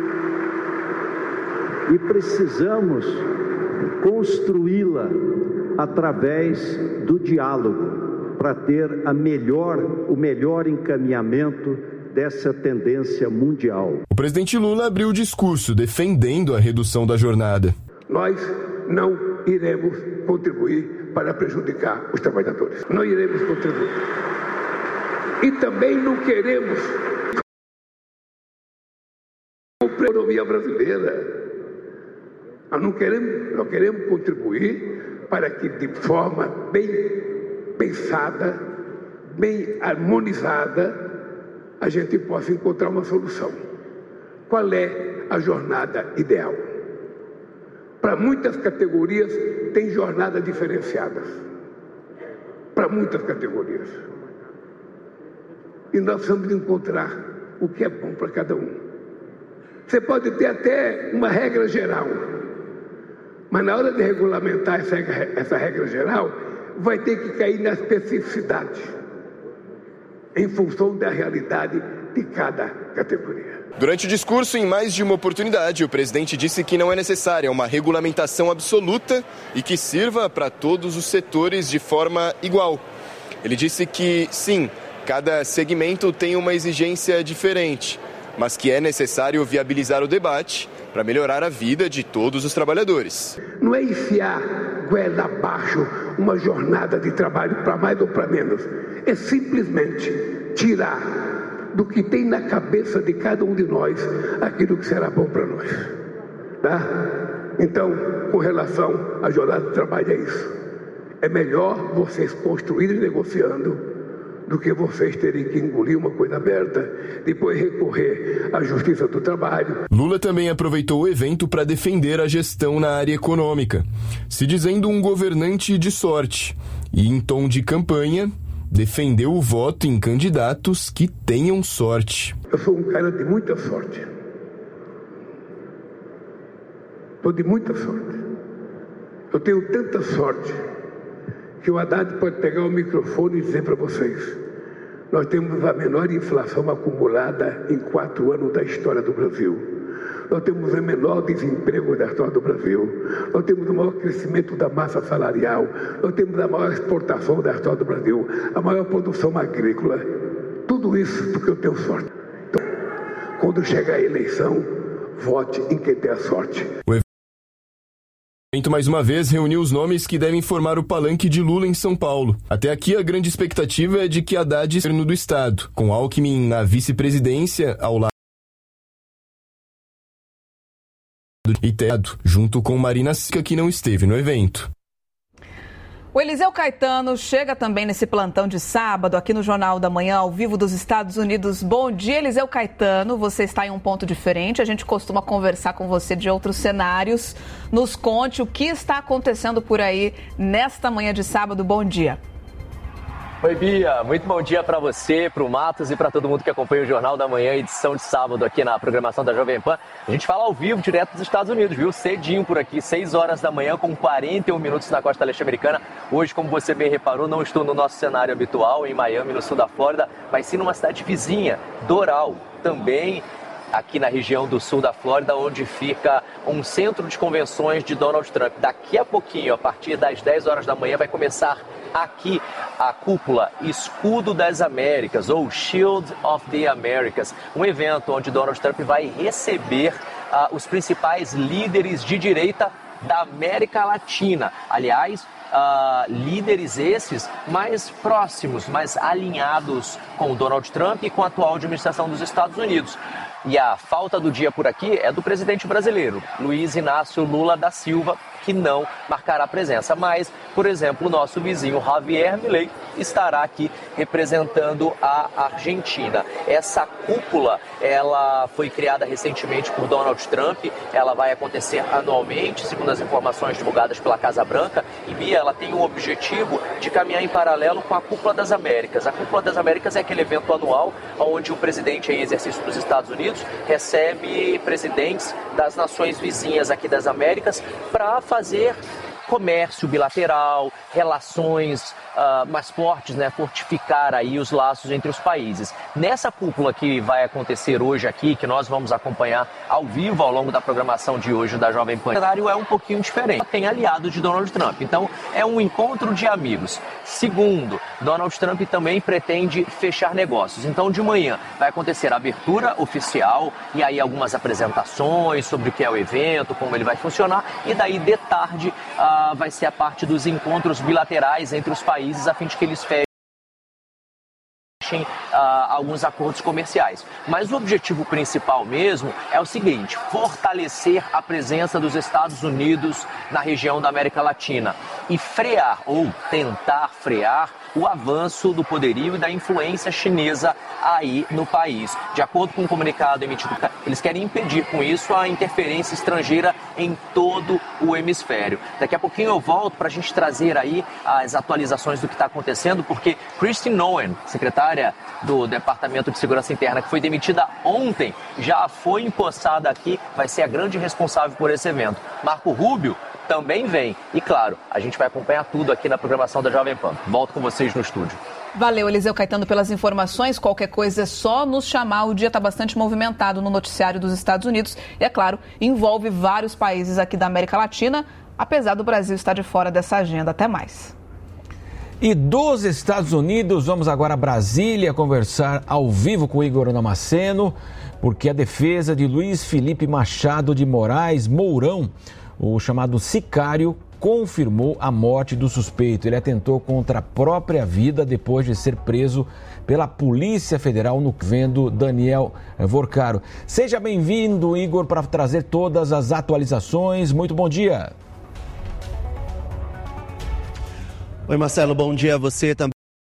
e precisamos construí-la através do diálogo para ter o melhor encaminhamento dessa tendência mundial. O presidente Lula abriu o discurso defendendo a redução da jornada. Nós não iremos contribuir para prejudicar os trabalhadores. Não iremos contribuir. E também não queremos a economia brasileira. Nós não queremos contribuir para que de forma bem pensada, bem harmonizada, a gente possa encontrar uma solução. Qual é a jornada ideal? Para muitas categorias tem jornadas diferenciadas. Para muitas categorias. E nós precisamos encontrar o que é bom para cada um. Você pode ter até uma regra geral, mas na hora de regulamentar essa regra geral, vai ter que cair na especificidade, em função da realidade de cada categoria. Durante o discurso, em mais de uma oportunidade, o presidente disse que não é necessária uma regulamentação absoluta e que sirva para todos os setores de forma igual. Ele disse que, sim, cada segmento tem uma exigência diferente, mas que é necessário viabilizar o debate para melhorar a vida de todos os trabalhadores. Não é enfiar goela abaixo uma jornada de trabalho para mais ou para menos. É simplesmente tirar do que tem na cabeça de cada um de nós aquilo que será bom para nós. Tá? Então, com relação à jornada de trabalho, é isso. É melhor vocês construírem negociando do que vocês terem que engolir uma coisa aberta, depois recorrer à Justiça do Trabalho. Lula também aproveitou o evento para defender a gestão na área econômica, se dizendo um governante de sorte. E, em tom de campanha, defendeu o voto em candidatos que tenham sorte. Eu sou um cara de muita sorte. Estou de muita sorte. Eu tenho tanta sorte que o Haddad pode pegar o microfone e dizer para vocês: nós temos a menor inflação acumulada em 4 anos da história do Brasil. Nós temos o menor desemprego da história do Brasil. Nós temos o maior crescimento da massa salarial. Nós temos a maior exportação da história do Brasil. A maior produção agrícola. Tudo isso porque eu tenho sorte. Então, quando chegar a eleição, vote em quem tem a sorte. O evento, mais uma vez, reuniu os nomes que devem formar o palanque de Lula em São Paulo. Até aqui, a grande expectativa é de que Haddad seja governo do Estado, com Alckmin na vice-presidência ao lado e Teado, junto com Marina Sica, que não esteve no evento. O Eliseu Caetano chega também nesse plantão de sábado, aqui no Jornal da Manhã, ao vivo dos Estados Unidos. Bom dia, Eliseu Caetano. Você está em um ponto diferente. A gente costuma conversar com você de outros cenários. Nos conte o que está acontecendo por aí nesta manhã de sábado. Bom dia. Oi, Bia. Muito bom dia para você, para o Matos e para todo mundo que acompanha o Jornal da Manhã, edição de sábado aqui na programação da Jovem Pan. A gente fala ao vivo, direto dos Estados Unidos, viu? Cedinho por aqui, 6 horas da manhã, com 41 minutos na costa leste americana. Hoje, como você bem reparou, não estou no nosso cenário habitual, em Miami, no sul da Flórida, mas sim numa cidade vizinha, Doral. Também aqui na região do sul da Flórida, onde fica um centro de convenções de Donald Trump. Daqui a pouquinho, a partir das 10 horas da manhã, vai começar aqui a cúpula Escudo das Américas, ou Shield of the Americas, um evento onde Donald Trump vai receber os principais líderes de direita da América Latina. Aliás, líderes esses mais próximos, mais alinhados com o Donald Trump e com a atual administração dos Estados Unidos. E a falta do dia por aqui é do presidente brasileiro, Luiz Inácio Lula da Silva, que não marcará presença. Mas, por exemplo, o nosso vizinho Javier Milei estará aqui representando a Argentina. Essa cúpula, ela foi criada recentemente por Donald Trump, ela vai acontecer anualmente, segundo as informações divulgadas pela Casa Branca, e Bia, ela tem o objetivo de caminhar em paralelo com a Cúpula das Américas. A Cúpula das Américas é aquele evento anual onde o presidente em exercício dos Estados Unidos recebe presidentes das nações vizinhas aqui das Américas para fazer comércio bilateral, relações mais fortes, né, fortificar aí os laços entre os países. Nessa cúpula que vai acontecer hoje aqui, que nós vamos acompanhar ao vivo ao longo da programação de hoje da Jovem Pan, o cenário é um pouquinho diferente. Tem aliado de Donald Trump, então é um encontro de amigos. Segundo, Donald Trump também pretende fechar negócios. Então de manhã vai acontecer a abertura oficial e aí algumas apresentações sobre o que é o evento, como ele vai funcionar, e daí de tarde vai ser a parte dos encontros bilaterais entre os países a fim de que eles fechem alguns acordos comerciais. Mas o objetivo principal mesmo é o seguinte: fortalecer a presença dos Estados Unidos na região da América Latina e frear, ou tentar frear, o avanço do poderio e da influência chinesa aí no país. De acordo com um comunicado emitido, eles querem impedir com isso a interferência estrangeira em todo o hemisfério. Daqui a pouquinho eu volto para a gente trazer aí as atualizações do que está acontecendo, porque Kristi Noem, secretária do Departamento de Segurança Interna, que foi demitida ontem, já foi empossada aqui, vai ser a grande responsável por esse evento. Marco Rubio também vem. E claro, a gente vai acompanhar tudo aqui na programação da Jovem Pan. Volto com vocês no estúdio. Valeu, Eliseu Caetano, pelas informações. Qualquer coisa é só nos chamar. O dia está bastante movimentado no noticiário dos Estados Unidos. E, é claro, envolve vários países aqui da América Latina, apesar do Brasil estar de fora dessa agenda. Até mais. E dos Estados Unidos, vamos agora a Brasília conversar ao vivo com o Igor Damasceno, porque a defesa de Luiz Felipe Machado de Moraes Mourão, o chamado sicário, confirmou a morte do suspeito. Ele atentou contra a própria vida depois de ser preso pela Polícia Federal no vendo Daniel Vorcaro. Seja bem-vindo, Igor, para trazer todas as atualizações. Muito bom dia. Oi, Marcelo, bom dia a você também.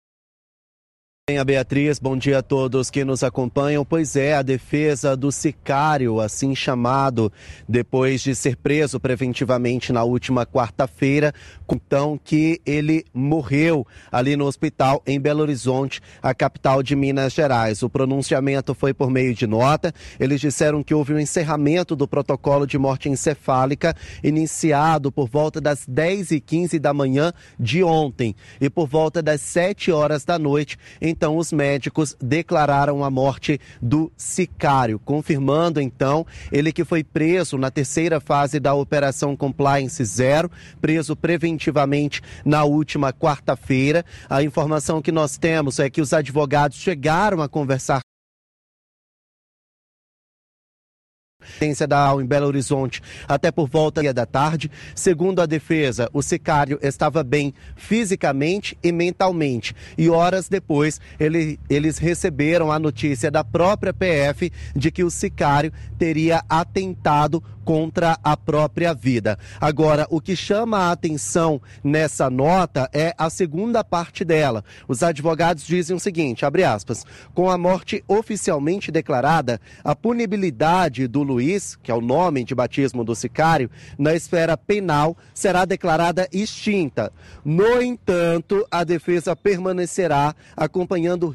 A Beatriz, bom dia a todos que nos acompanham. Pois é, a defesa do sicário, assim chamado, depois de ser preso preventivamente na última quarta-feira, então que ele morreu ali no hospital em Belo Horizonte, a capital de Minas Gerais. O pronunciamento foi por meio de nota. Eles disseram que houve um encerramento do protocolo de morte encefálica iniciado por volta das 10h15 da manhã de ontem e por volta das 7 horas da noite. Então, os médicos declararam a morte do sicário, confirmando, então, ele que foi preso na terceira fase da Operação Compliance Zero, preso preventivamente na última quarta-feira. A informação que nós temos é que os advogados chegaram a conversar em Belo Horizonte até por volta da tarde. Segundo a defesa, o sicário estava bem fisicamente e mentalmente. E horas depois, eles receberam a notícia da própria PF de que o sicário teria atentado contra a própria vida. Agora, o que chama a atenção nessa nota é a segunda parte dela. Os advogados dizem o seguinte, abre aspas, com a morte oficialmente declarada, a punibilidade do Luiz, que é o nome de batismo do sicário, na esfera penal será declarada extinta. No entanto, a defesa permanecerá acompanhando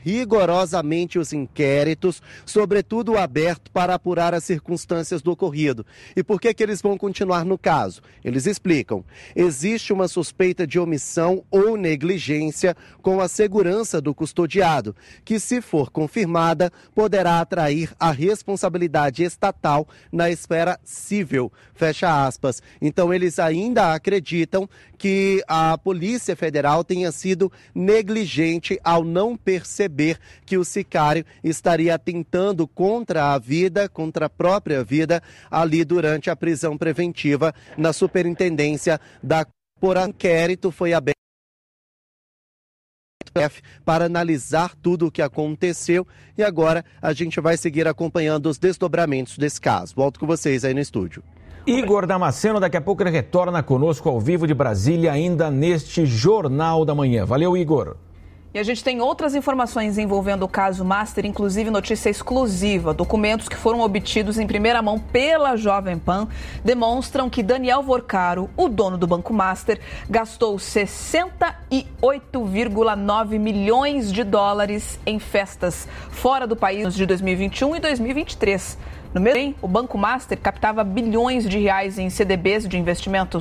rigorosamente os inquéritos, sobretudo o aberto para apurar as circunstâncias do ocorrido. E por que eles vão continuar no caso? Eles explicam. Existe uma suspeita de omissão ou negligência com a segurança do custodiado, que, se for confirmada, poderá atrair a responsabilidade estatal na esfera civil. Fecha aspas. Então, eles ainda acreditam que a Polícia Federal tenha sido negligente ao não perceber que o sicário estaria atentando contra a vida, contra a própria vida, ali durante a prisão preventiva na Superintendência da Por inquérito foi aberto para analisar tudo o que aconteceu e agora a gente vai seguir acompanhando os desdobramentos desse caso. Volto com vocês aí no estúdio. Igor Damasceno, daqui a pouco ele retorna conosco ao vivo de Brasília, ainda neste Jornal da Manhã. Valeu, Igor. E a gente tem outras informações envolvendo o caso Master, inclusive notícia exclusiva. Documentos que foram obtidos em primeira mão pela Jovem Pan demonstram que Daniel Vorcaro, o dono do Banco Master, gastou 68,9 milhões de dólares em festas fora do país de 2021 e 2023. No mesmo tempo, o Banco Master captava bilhões de reais em CDBs de investimentos.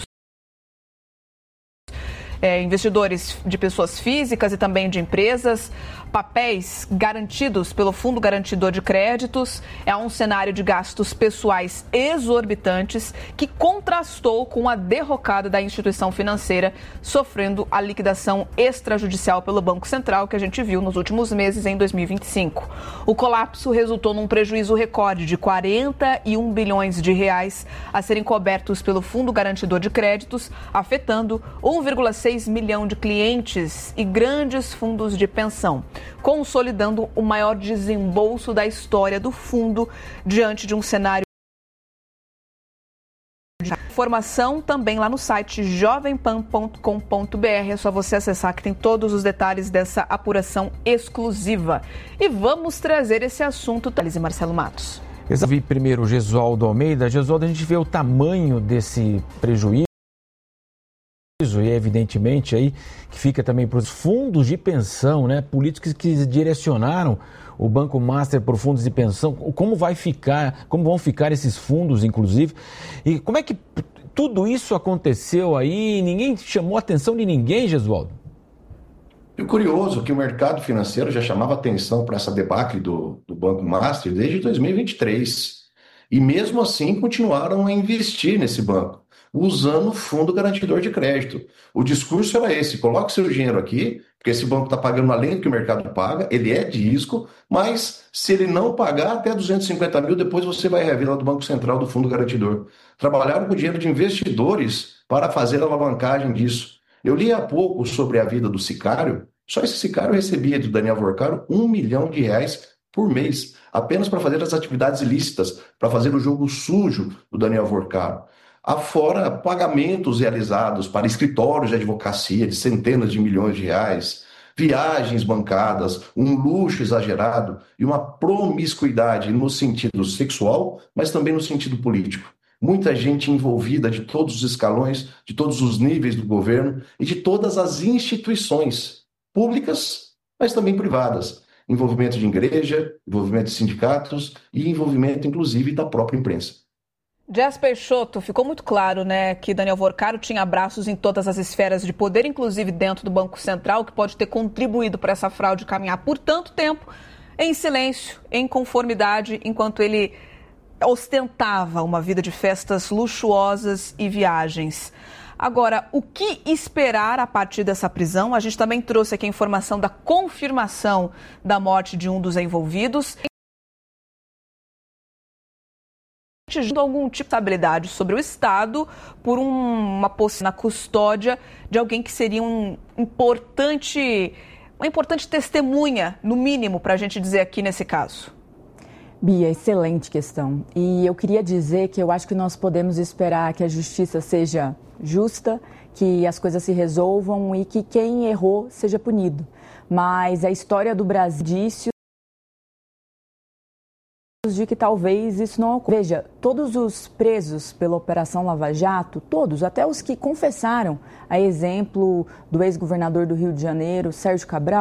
Investidores de pessoas físicas e também de empresas, papéis garantidos pelo Fundo Garantidor de Créditos. É um cenário de gastos pessoais exorbitantes que contrastou com a derrocada da instituição financeira, sofrendo a liquidação extrajudicial pelo Banco Central que a gente viu nos últimos meses em 2025. O colapso resultou num prejuízo recorde de 41 bilhões de reais a serem cobertos pelo Fundo Garantidor de Créditos, afetando 1,6 milhão de clientes e grandes fundos de pensão, consolidando o maior desembolso da história do fundo diante de um cenário. Informação também lá no site jovempan.com.br, é só você acessar que tem todos os detalhes dessa apuração exclusiva. E vamos trazer esse assunto, Thales e Marcelo Matos. Eu vi primeiro o Gesualdo Almeida. Gesualdo, a gente vê o tamanho desse prejuízo. E evidentemente aí que fica também para os fundos de pensão, né? Políticos que direcionaram o Banco Master por fundos de pensão, como vão ficar esses fundos, inclusive, e como é que tudo isso aconteceu aí? Ninguém chamou a atenção de ninguém, Gesualdo? E o curioso é que o mercado financeiro já chamava atenção para essa debacle do Banco Master desde 2023 e mesmo assim continuaram a investir nesse banco, usando o Fundo Garantidor de Crédito. O discurso era esse: coloque seu dinheiro aqui, porque esse banco está pagando além do que o mercado paga, ele é de risco, mas se ele não pagar até 250 mil, depois você vai rever lá do Banco Central, do Fundo Garantidor. Trabalharam com dinheiro de investidores para fazer a alavancagem disso. Eu li há pouco sobre a vida do sicário. Só esse sicário recebia do Daniel Vorcaro R$1 milhão por mês, apenas para fazer as atividades ilícitas, para fazer o jogo sujo do Daniel Vorcaro. Afora pagamentos realizados para escritórios de advocacia de centenas de milhões de reais, viagens bancadas, um luxo exagerado e uma promiscuidade no sentido sexual, mas também no sentido político. Muita gente envolvida de todos os escalões, de todos os níveis do governo e de todas as instituições públicas, mas também privadas. Envolvimento de igreja, envolvimento de sindicatos e envolvimento, inclusive, da própria imprensa. Jess Peixoto, ficou muito claro, né, que Daniel Vorcaro tinha braços em todas as esferas de poder, inclusive dentro do Banco Central, que pode ter contribuído para essa fraude caminhar por tanto tempo em silêncio, em conformidade, enquanto ele ostentava uma vida de festas luxuosas e viagens. Agora, o que esperar a partir dessa prisão? A gente também trouxe aqui a informação da confirmação da morte de um dos envolvidos. Algum tipo de estabilidade sobre o Estado por uma posse na custódia de alguém que seria uma importante testemunha, no mínimo, para a gente dizer aqui nesse caso. Bia, excelente questão. E eu queria dizer que eu acho que nós podemos esperar que a justiça seja justa, que as coisas se resolvam e que quem errou seja punido. Mas a história do Brasil disse de que talvez isso não ocorra. Veja, todos os presos pela Operação Lava Jato, todos, até os que confessaram, a exemplo do ex-governador do Rio de Janeiro, Sérgio Cabral,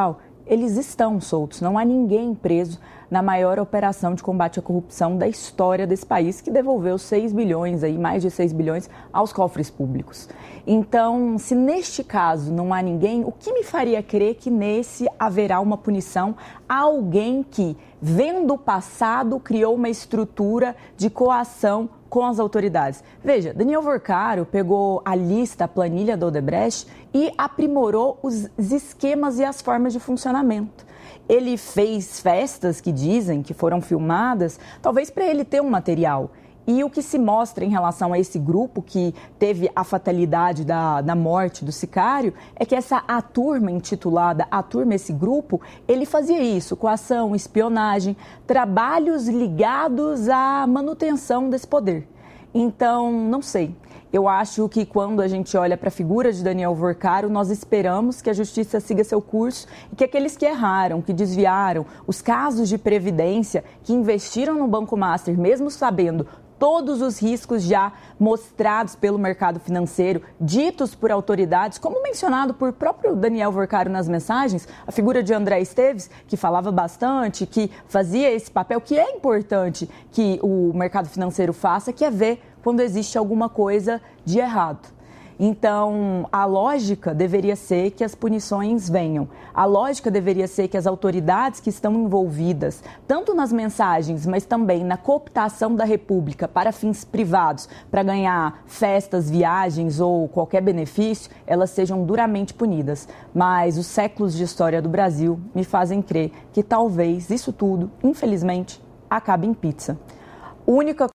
eles estão soltos. Não há ninguém preso na maior operação de combate à corrupção da história desse país, que devolveu 6 bilhões, aí, mais de 6 bilhões, aos cofres públicos. Então, se neste caso não há ninguém, o que me faria crer que nesse haverá uma punição a alguém que, vendo o passado, criou uma estrutura de coação com as autoridades? Veja, Daniel Vorcaro pegou a lista, a planilha da Odebrecht e aprimorou os esquemas e as formas de funcionamento. Ele fez festas que dizem que foram filmadas, talvez para ele ter um material. E o que se mostra em relação a esse grupo que teve a fatalidade da morte do sicário é que a turma intitulada esse grupo, ele fazia isso, coação, espionagem, trabalhos ligados à manutenção desse poder. Então, não sei. Eu acho que quando a gente olha para a figura de Daniel Vorcaro, nós esperamos que a justiça siga seu curso e que aqueles que erraram, que desviaram, os casos de previdência, que investiram no Banco Master, mesmo sabendo todos os riscos já mostrados pelo mercado financeiro, ditos por autoridades, como mencionado por próprio Daniel Vorcaro nas mensagens, a figura de André Esteves, que falava bastante, que fazia esse papel, que é importante que o mercado financeiro faça, que é ver quando existe alguma coisa de errado. Então, a lógica deveria ser que as punições venham. A lógica deveria ser que as autoridades que estão envolvidas, tanto nas mensagens, mas também na cooptação da República para fins privados, para ganhar festas, viagens ou qualquer benefício, elas sejam duramente punidas. Mas os séculos de história do Brasil me fazem crer que talvez isso tudo, infelizmente, acabe em pizza. Única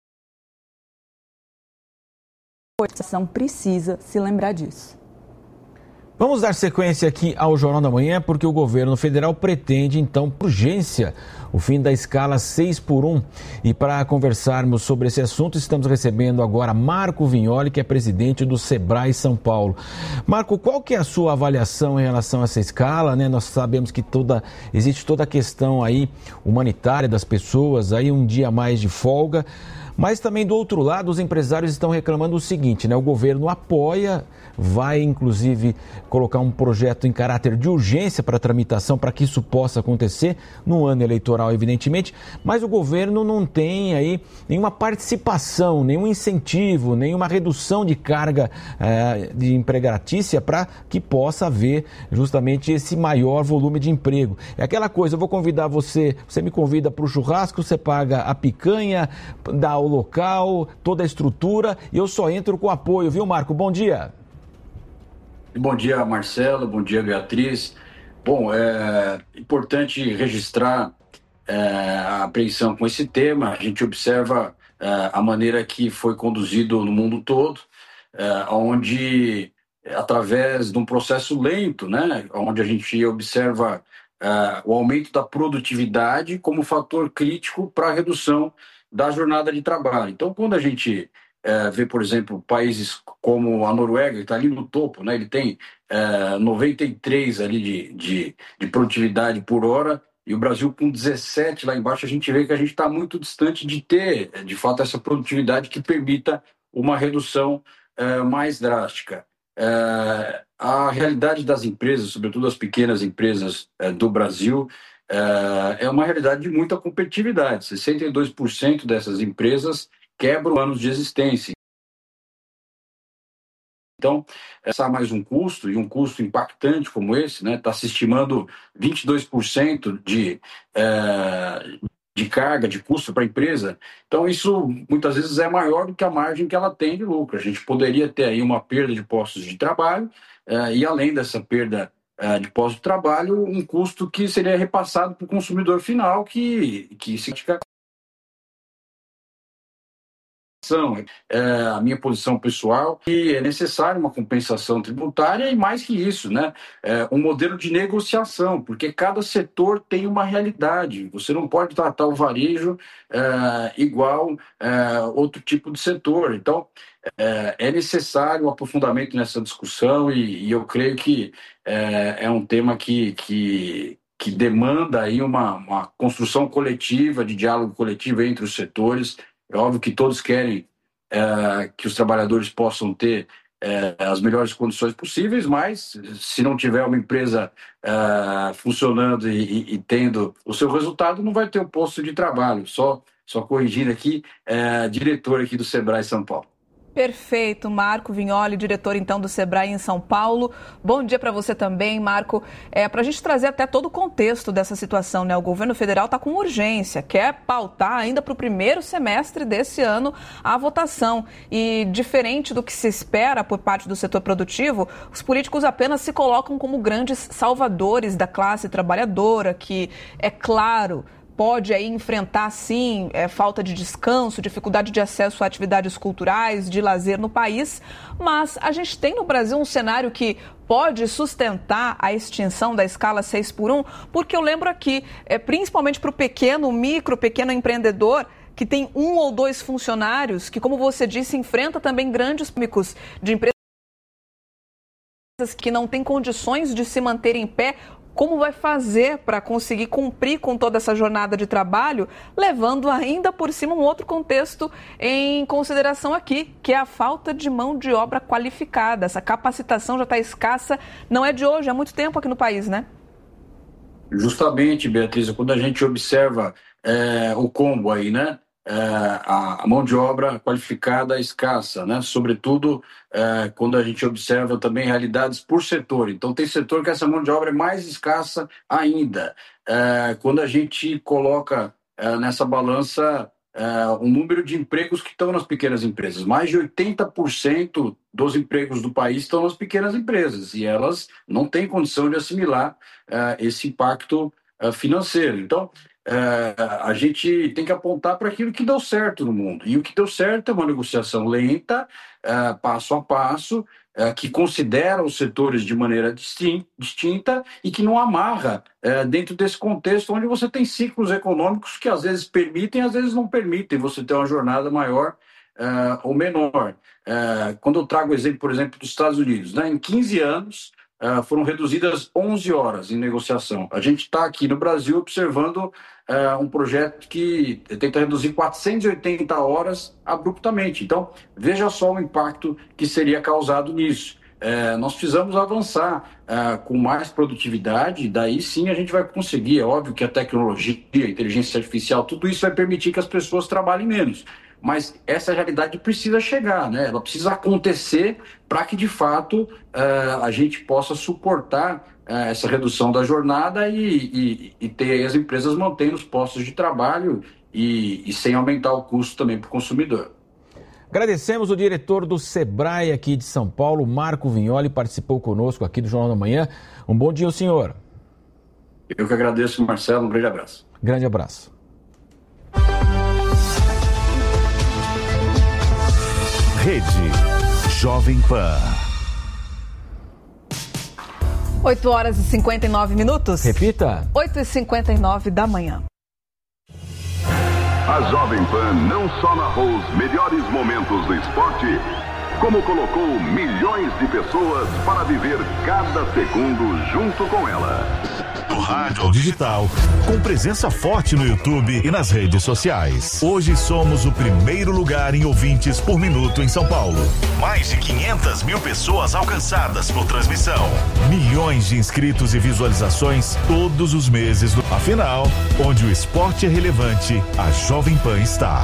coisa precisa se lembrar disso. Vamos dar sequência aqui ao Jornal da Manhã, porque o governo federal pretende, então, por urgência, o fim da escala 6x1. E para conversarmos sobre esse assunto, estamos recebendo agora Marco Vignoli, que é presidente do Sebrae São Paulo. Marco, qual que é a sua avaliação em relação a essa escala, né? Nós sabemos que existe toda a questão aí humanitária das pessoas, aí um dia a mais de folga. Mas também, do outro lado, os empresários estão reclamando o seguinte, né? O governo apoia, vai inclusive colocar um projeto em caráter de urgência para tramitação, para que isso possa acontecer no ano eleitoral, evidentemente, mas o governo não tem aí nenhuma participação, nenhum incentivo, nenhuma redução de carga de empregatícia para que possa haver justamente esse maior volume de emprego. É aquela coisa, eu vou convidar você me convida para o churrasco, você paga a picanha, dá o local, toda a estrutura, e eu só entro com apoio, viu, Marco? Bom dia. Bom dia, Marcelo. Bom dia, Beatriz. Bom, é importante registrar a apreensão com esse tema. A gente observa a maneira que foi conduzido no mundo todo, onde, através de um processo lento, né, onde a gente observa o aumento da produtividade como fator crítico para a redução da jornada de trabalho. Então, quando a gente vê, por exemplo, países como a Noruega, que está ali no topo, né, ele tem 93 ali de produtividade por hora, e o Brasil com 17 lá embaixo, a gente vê que a gente está muito distante de ter, de fato, essa produtividade que permita uma redução mais drástica. A realidade das empresas, sobretudo as pequenas empresas do Brasil, é uma realidade de muita competitividade. 62% dessas empresas quebram anos de existência. Então, essa mais um custo, e um custo impactante como esse, né, está se estimando 22% de carga, de custo para a empresa. Então, isso muitas vezes é maior do que a margem que ela tem de lucro. A gente poderia ter aí uma perda de postos de trabalho, e além dessa perda de postos de trabalho, um custo que seria repassado para o consumidor final, que se a minha posição pessoal, que é necessária uma compensação tributária e, mais que isso, né, um modelo de negociação, porque cada setor tem uma realidade. Você não pode tratar o varejo igual outro tipo de setor. Então, é necessário um aprofundamento nessa discussão e eu creio que é um tema que demanda aí uma construção coletiva, de diálogo coletivo entre os setores. É óbvio que todos querem que os trabalhadores possam ter as melhores condições possíveis, mas se não tiver uma empresa funcionando e tendo o seu resultado, não vai ter um posto de trabalho. Só corrigindo aqui, diretor aqui do Sebrae São Paulo. Perfeito, Marco Vignoli, diretor então do Sebrae em São Paulo. Bom dia para você também, Marco. Para a gente trazer até todo o contexto dessa situação, né? O governo federal está com urgência, quer pautar ainda para o primeiro semestre desse ano a votação. E diferente do que se espera por parte do setor produtivo, os políticos apenas se colocam como grandes salvadores da classe trabalhadora, que, é claro, pode aí enfrentar, sim, falta de descanso, dificuldade de acesso a atividades culturais, de lazer no país, mas a gente tem no Brasil um cenário que pode sustentar a extinção da escala 6x1, porque eu lembro aqui, principalmente para o pequeno empreendedor, que tem 1 ou 2 funcionários, que, como você disse, enfrenta também grandes públicos de empresas que não têm condições de se manter em pé. Como vai fazer para conseguir cumprir com toda essa jornada de trabalho, levando ainda por cima um outro contexto em consideração aqui, que é a falta de mão de obra qualificada. Essa capacitação já está escassa, não é de hoje, há muito tempo aqui no país, né? Justamente, Beatriz, quando a gente observa o combo aí, né? A mão de obra qualificada escassa, né? Sobretudo quando a gente observa também realidades por setor. Então, tem setor que essa mão de obra é mais escassa ainda. Quando a gente coloca nessa balança o número de empregos que estão nas pequenas empresas, mais de 80% dos empregos do país estão nas pequenas empresas e elas não têm condição de assimilar esse impacto financeiro. Então, a gente tem que apontar para aquilo que deu certo no mundo. E o que deu certo é uma negociação lenta, passo a passo, que considera os setores de maneira distinta e que não amarra dentro desse contexto onde você tem ciclos econômicos que às vezes permitem, às vezes não permitem você ter uma jornada maior ou menor. Quando eu trago o exemplo, por exemplo, dos Estados Unidos, né, em 15 anos, foram reduzidas 11 horas em negociação. A gente está aqui no Brasil observando um projeto que tenta reduzir 480 horas abruptamente. Então, veja só o impacto que seria causado nisso. Nós precisamos avançar com mais produtividade, daí sim a gente vai conseguir. É óbvio que a tecnologia, a inteligência artificial, tudo isso vai permitir que as pessoas trabalhem menos. Mas essa realidade precisa chegar, né? Ela precisa acontecer para que, de fato, a gente possa suportar essa redução da jornada e ter as empresas mantendo os postos de trabalho e sem aumentar o custo também para o consumidor. Agradecemos o diretor do Sebrae aqui de São Paulo, Marco Vignoli, participou conosco aqui do Jornal da Manhã. Um bom dia ao senhor. Eu que agradeço, Marcelo. Um grande abraço. Grande abraço. Rede Jovem Pan. 8 horas e 59 minutos. Repita. 8h59 da manhã. A Jovem Pan não só narrou os melhores momentos do esporte, como colocou milhões de pessoas para viver cada segundo junto com ela. No rádio ou digital, com presença forte no YouTube e nas redes sociais. Hoje somos o primeiro lugar em ouvintes por minuto em São Paulo. Mais de 500 mil pessoas alcançadas por transmissão. Milhões de inscritos e visualizações todos os meses. Afinal, onde o esporte é relevante, a Jovem Pan está.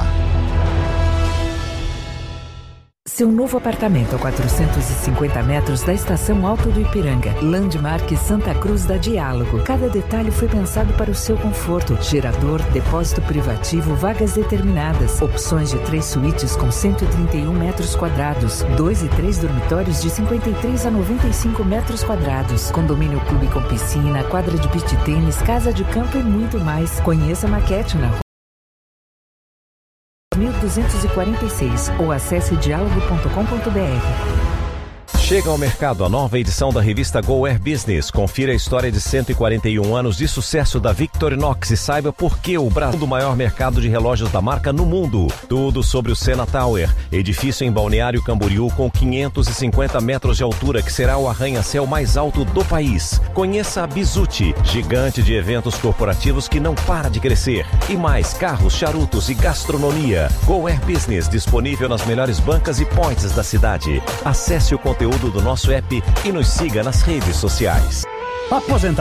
Seu novo apartamento a 450 metros da Estação Alto do Ipiranga. Landmark Santa Cruz da Diálogo. Cada detalhe foi pensado para o seu conforto. Gerador, depósito privativo, vagas determinadas. Opções de 3 suítes com 131 metros quadrados. 2 e 3 dormitórios de 53 a 95 metros quadrados. Condomínio clube com piscina, quadra de beach tênis, casa de campo e muito mais. Conheça a maquete na 1246 ou acesse dialogo.com.br. Chega ao mercado a nova edição da revista Go Air Business. Confira a história de 141 anos de sucesso da Victorinox e saiba por que o Brasil é o maior mercado de relógios da marca no mundo. Tudo sobre o Sena Tower, edifício em Balneário Camboriú com 550 metros de altura, que será o arranha-céu mais alto do país. Conheça a Bizuti, gigante de eventos corporativos que não para de crescer. E mais carros, charutos e gastronomia. Go Air Business, disponível nas melhores bancas e points da cidade. Acesse o conteúdo do nosso app e nos siga nas redes sociais. Aposentadoria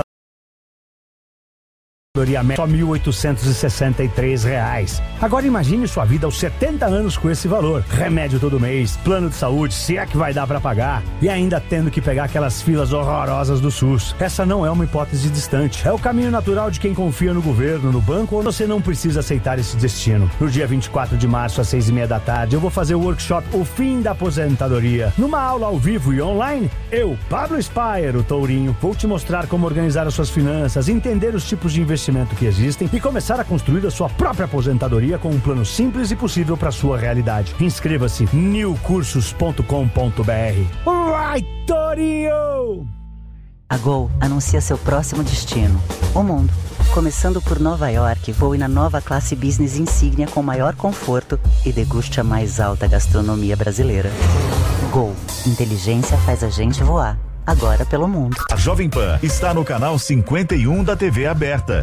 só R$ 1.863. Agora imagine sua vida aos 70 anos com esse valor. Remédio todo mês, plano de saúde, se é que vai dar pra pagar. E ainda tendo que pegar aquelas filas horrorosas do SUS. Essa não é uma hipótese distante. É o caminho natural de quem confia no governo, no banco, ou você não precisa aceitar esse destino. No dia 24 de março, às 6:30 da tarde, eu vou fazer o workshop O Fim da Aposentadoria. Numa aula ao vivo e online, eu, Pablo Spire, o Tourinho, vou te mostrar como organizar as suas finanças, entender os tipos de investimento que existem e começar a construir a sua própria aposentadoria com um plano simples e possível para sua realidade. Inscreva-se newcursos.com.br. Vai, Tourinho! A Gol anuncia seu próximo destino, o mundo. Começando por Nova York, voe na nova classe Business Insignia com maior conforto e deguste a mais alta gastronomia brasileira. Gol, inteligência faz a gente voar. Agora pelo mundo. A Jovem Pan está no canal 51 da TV aberta.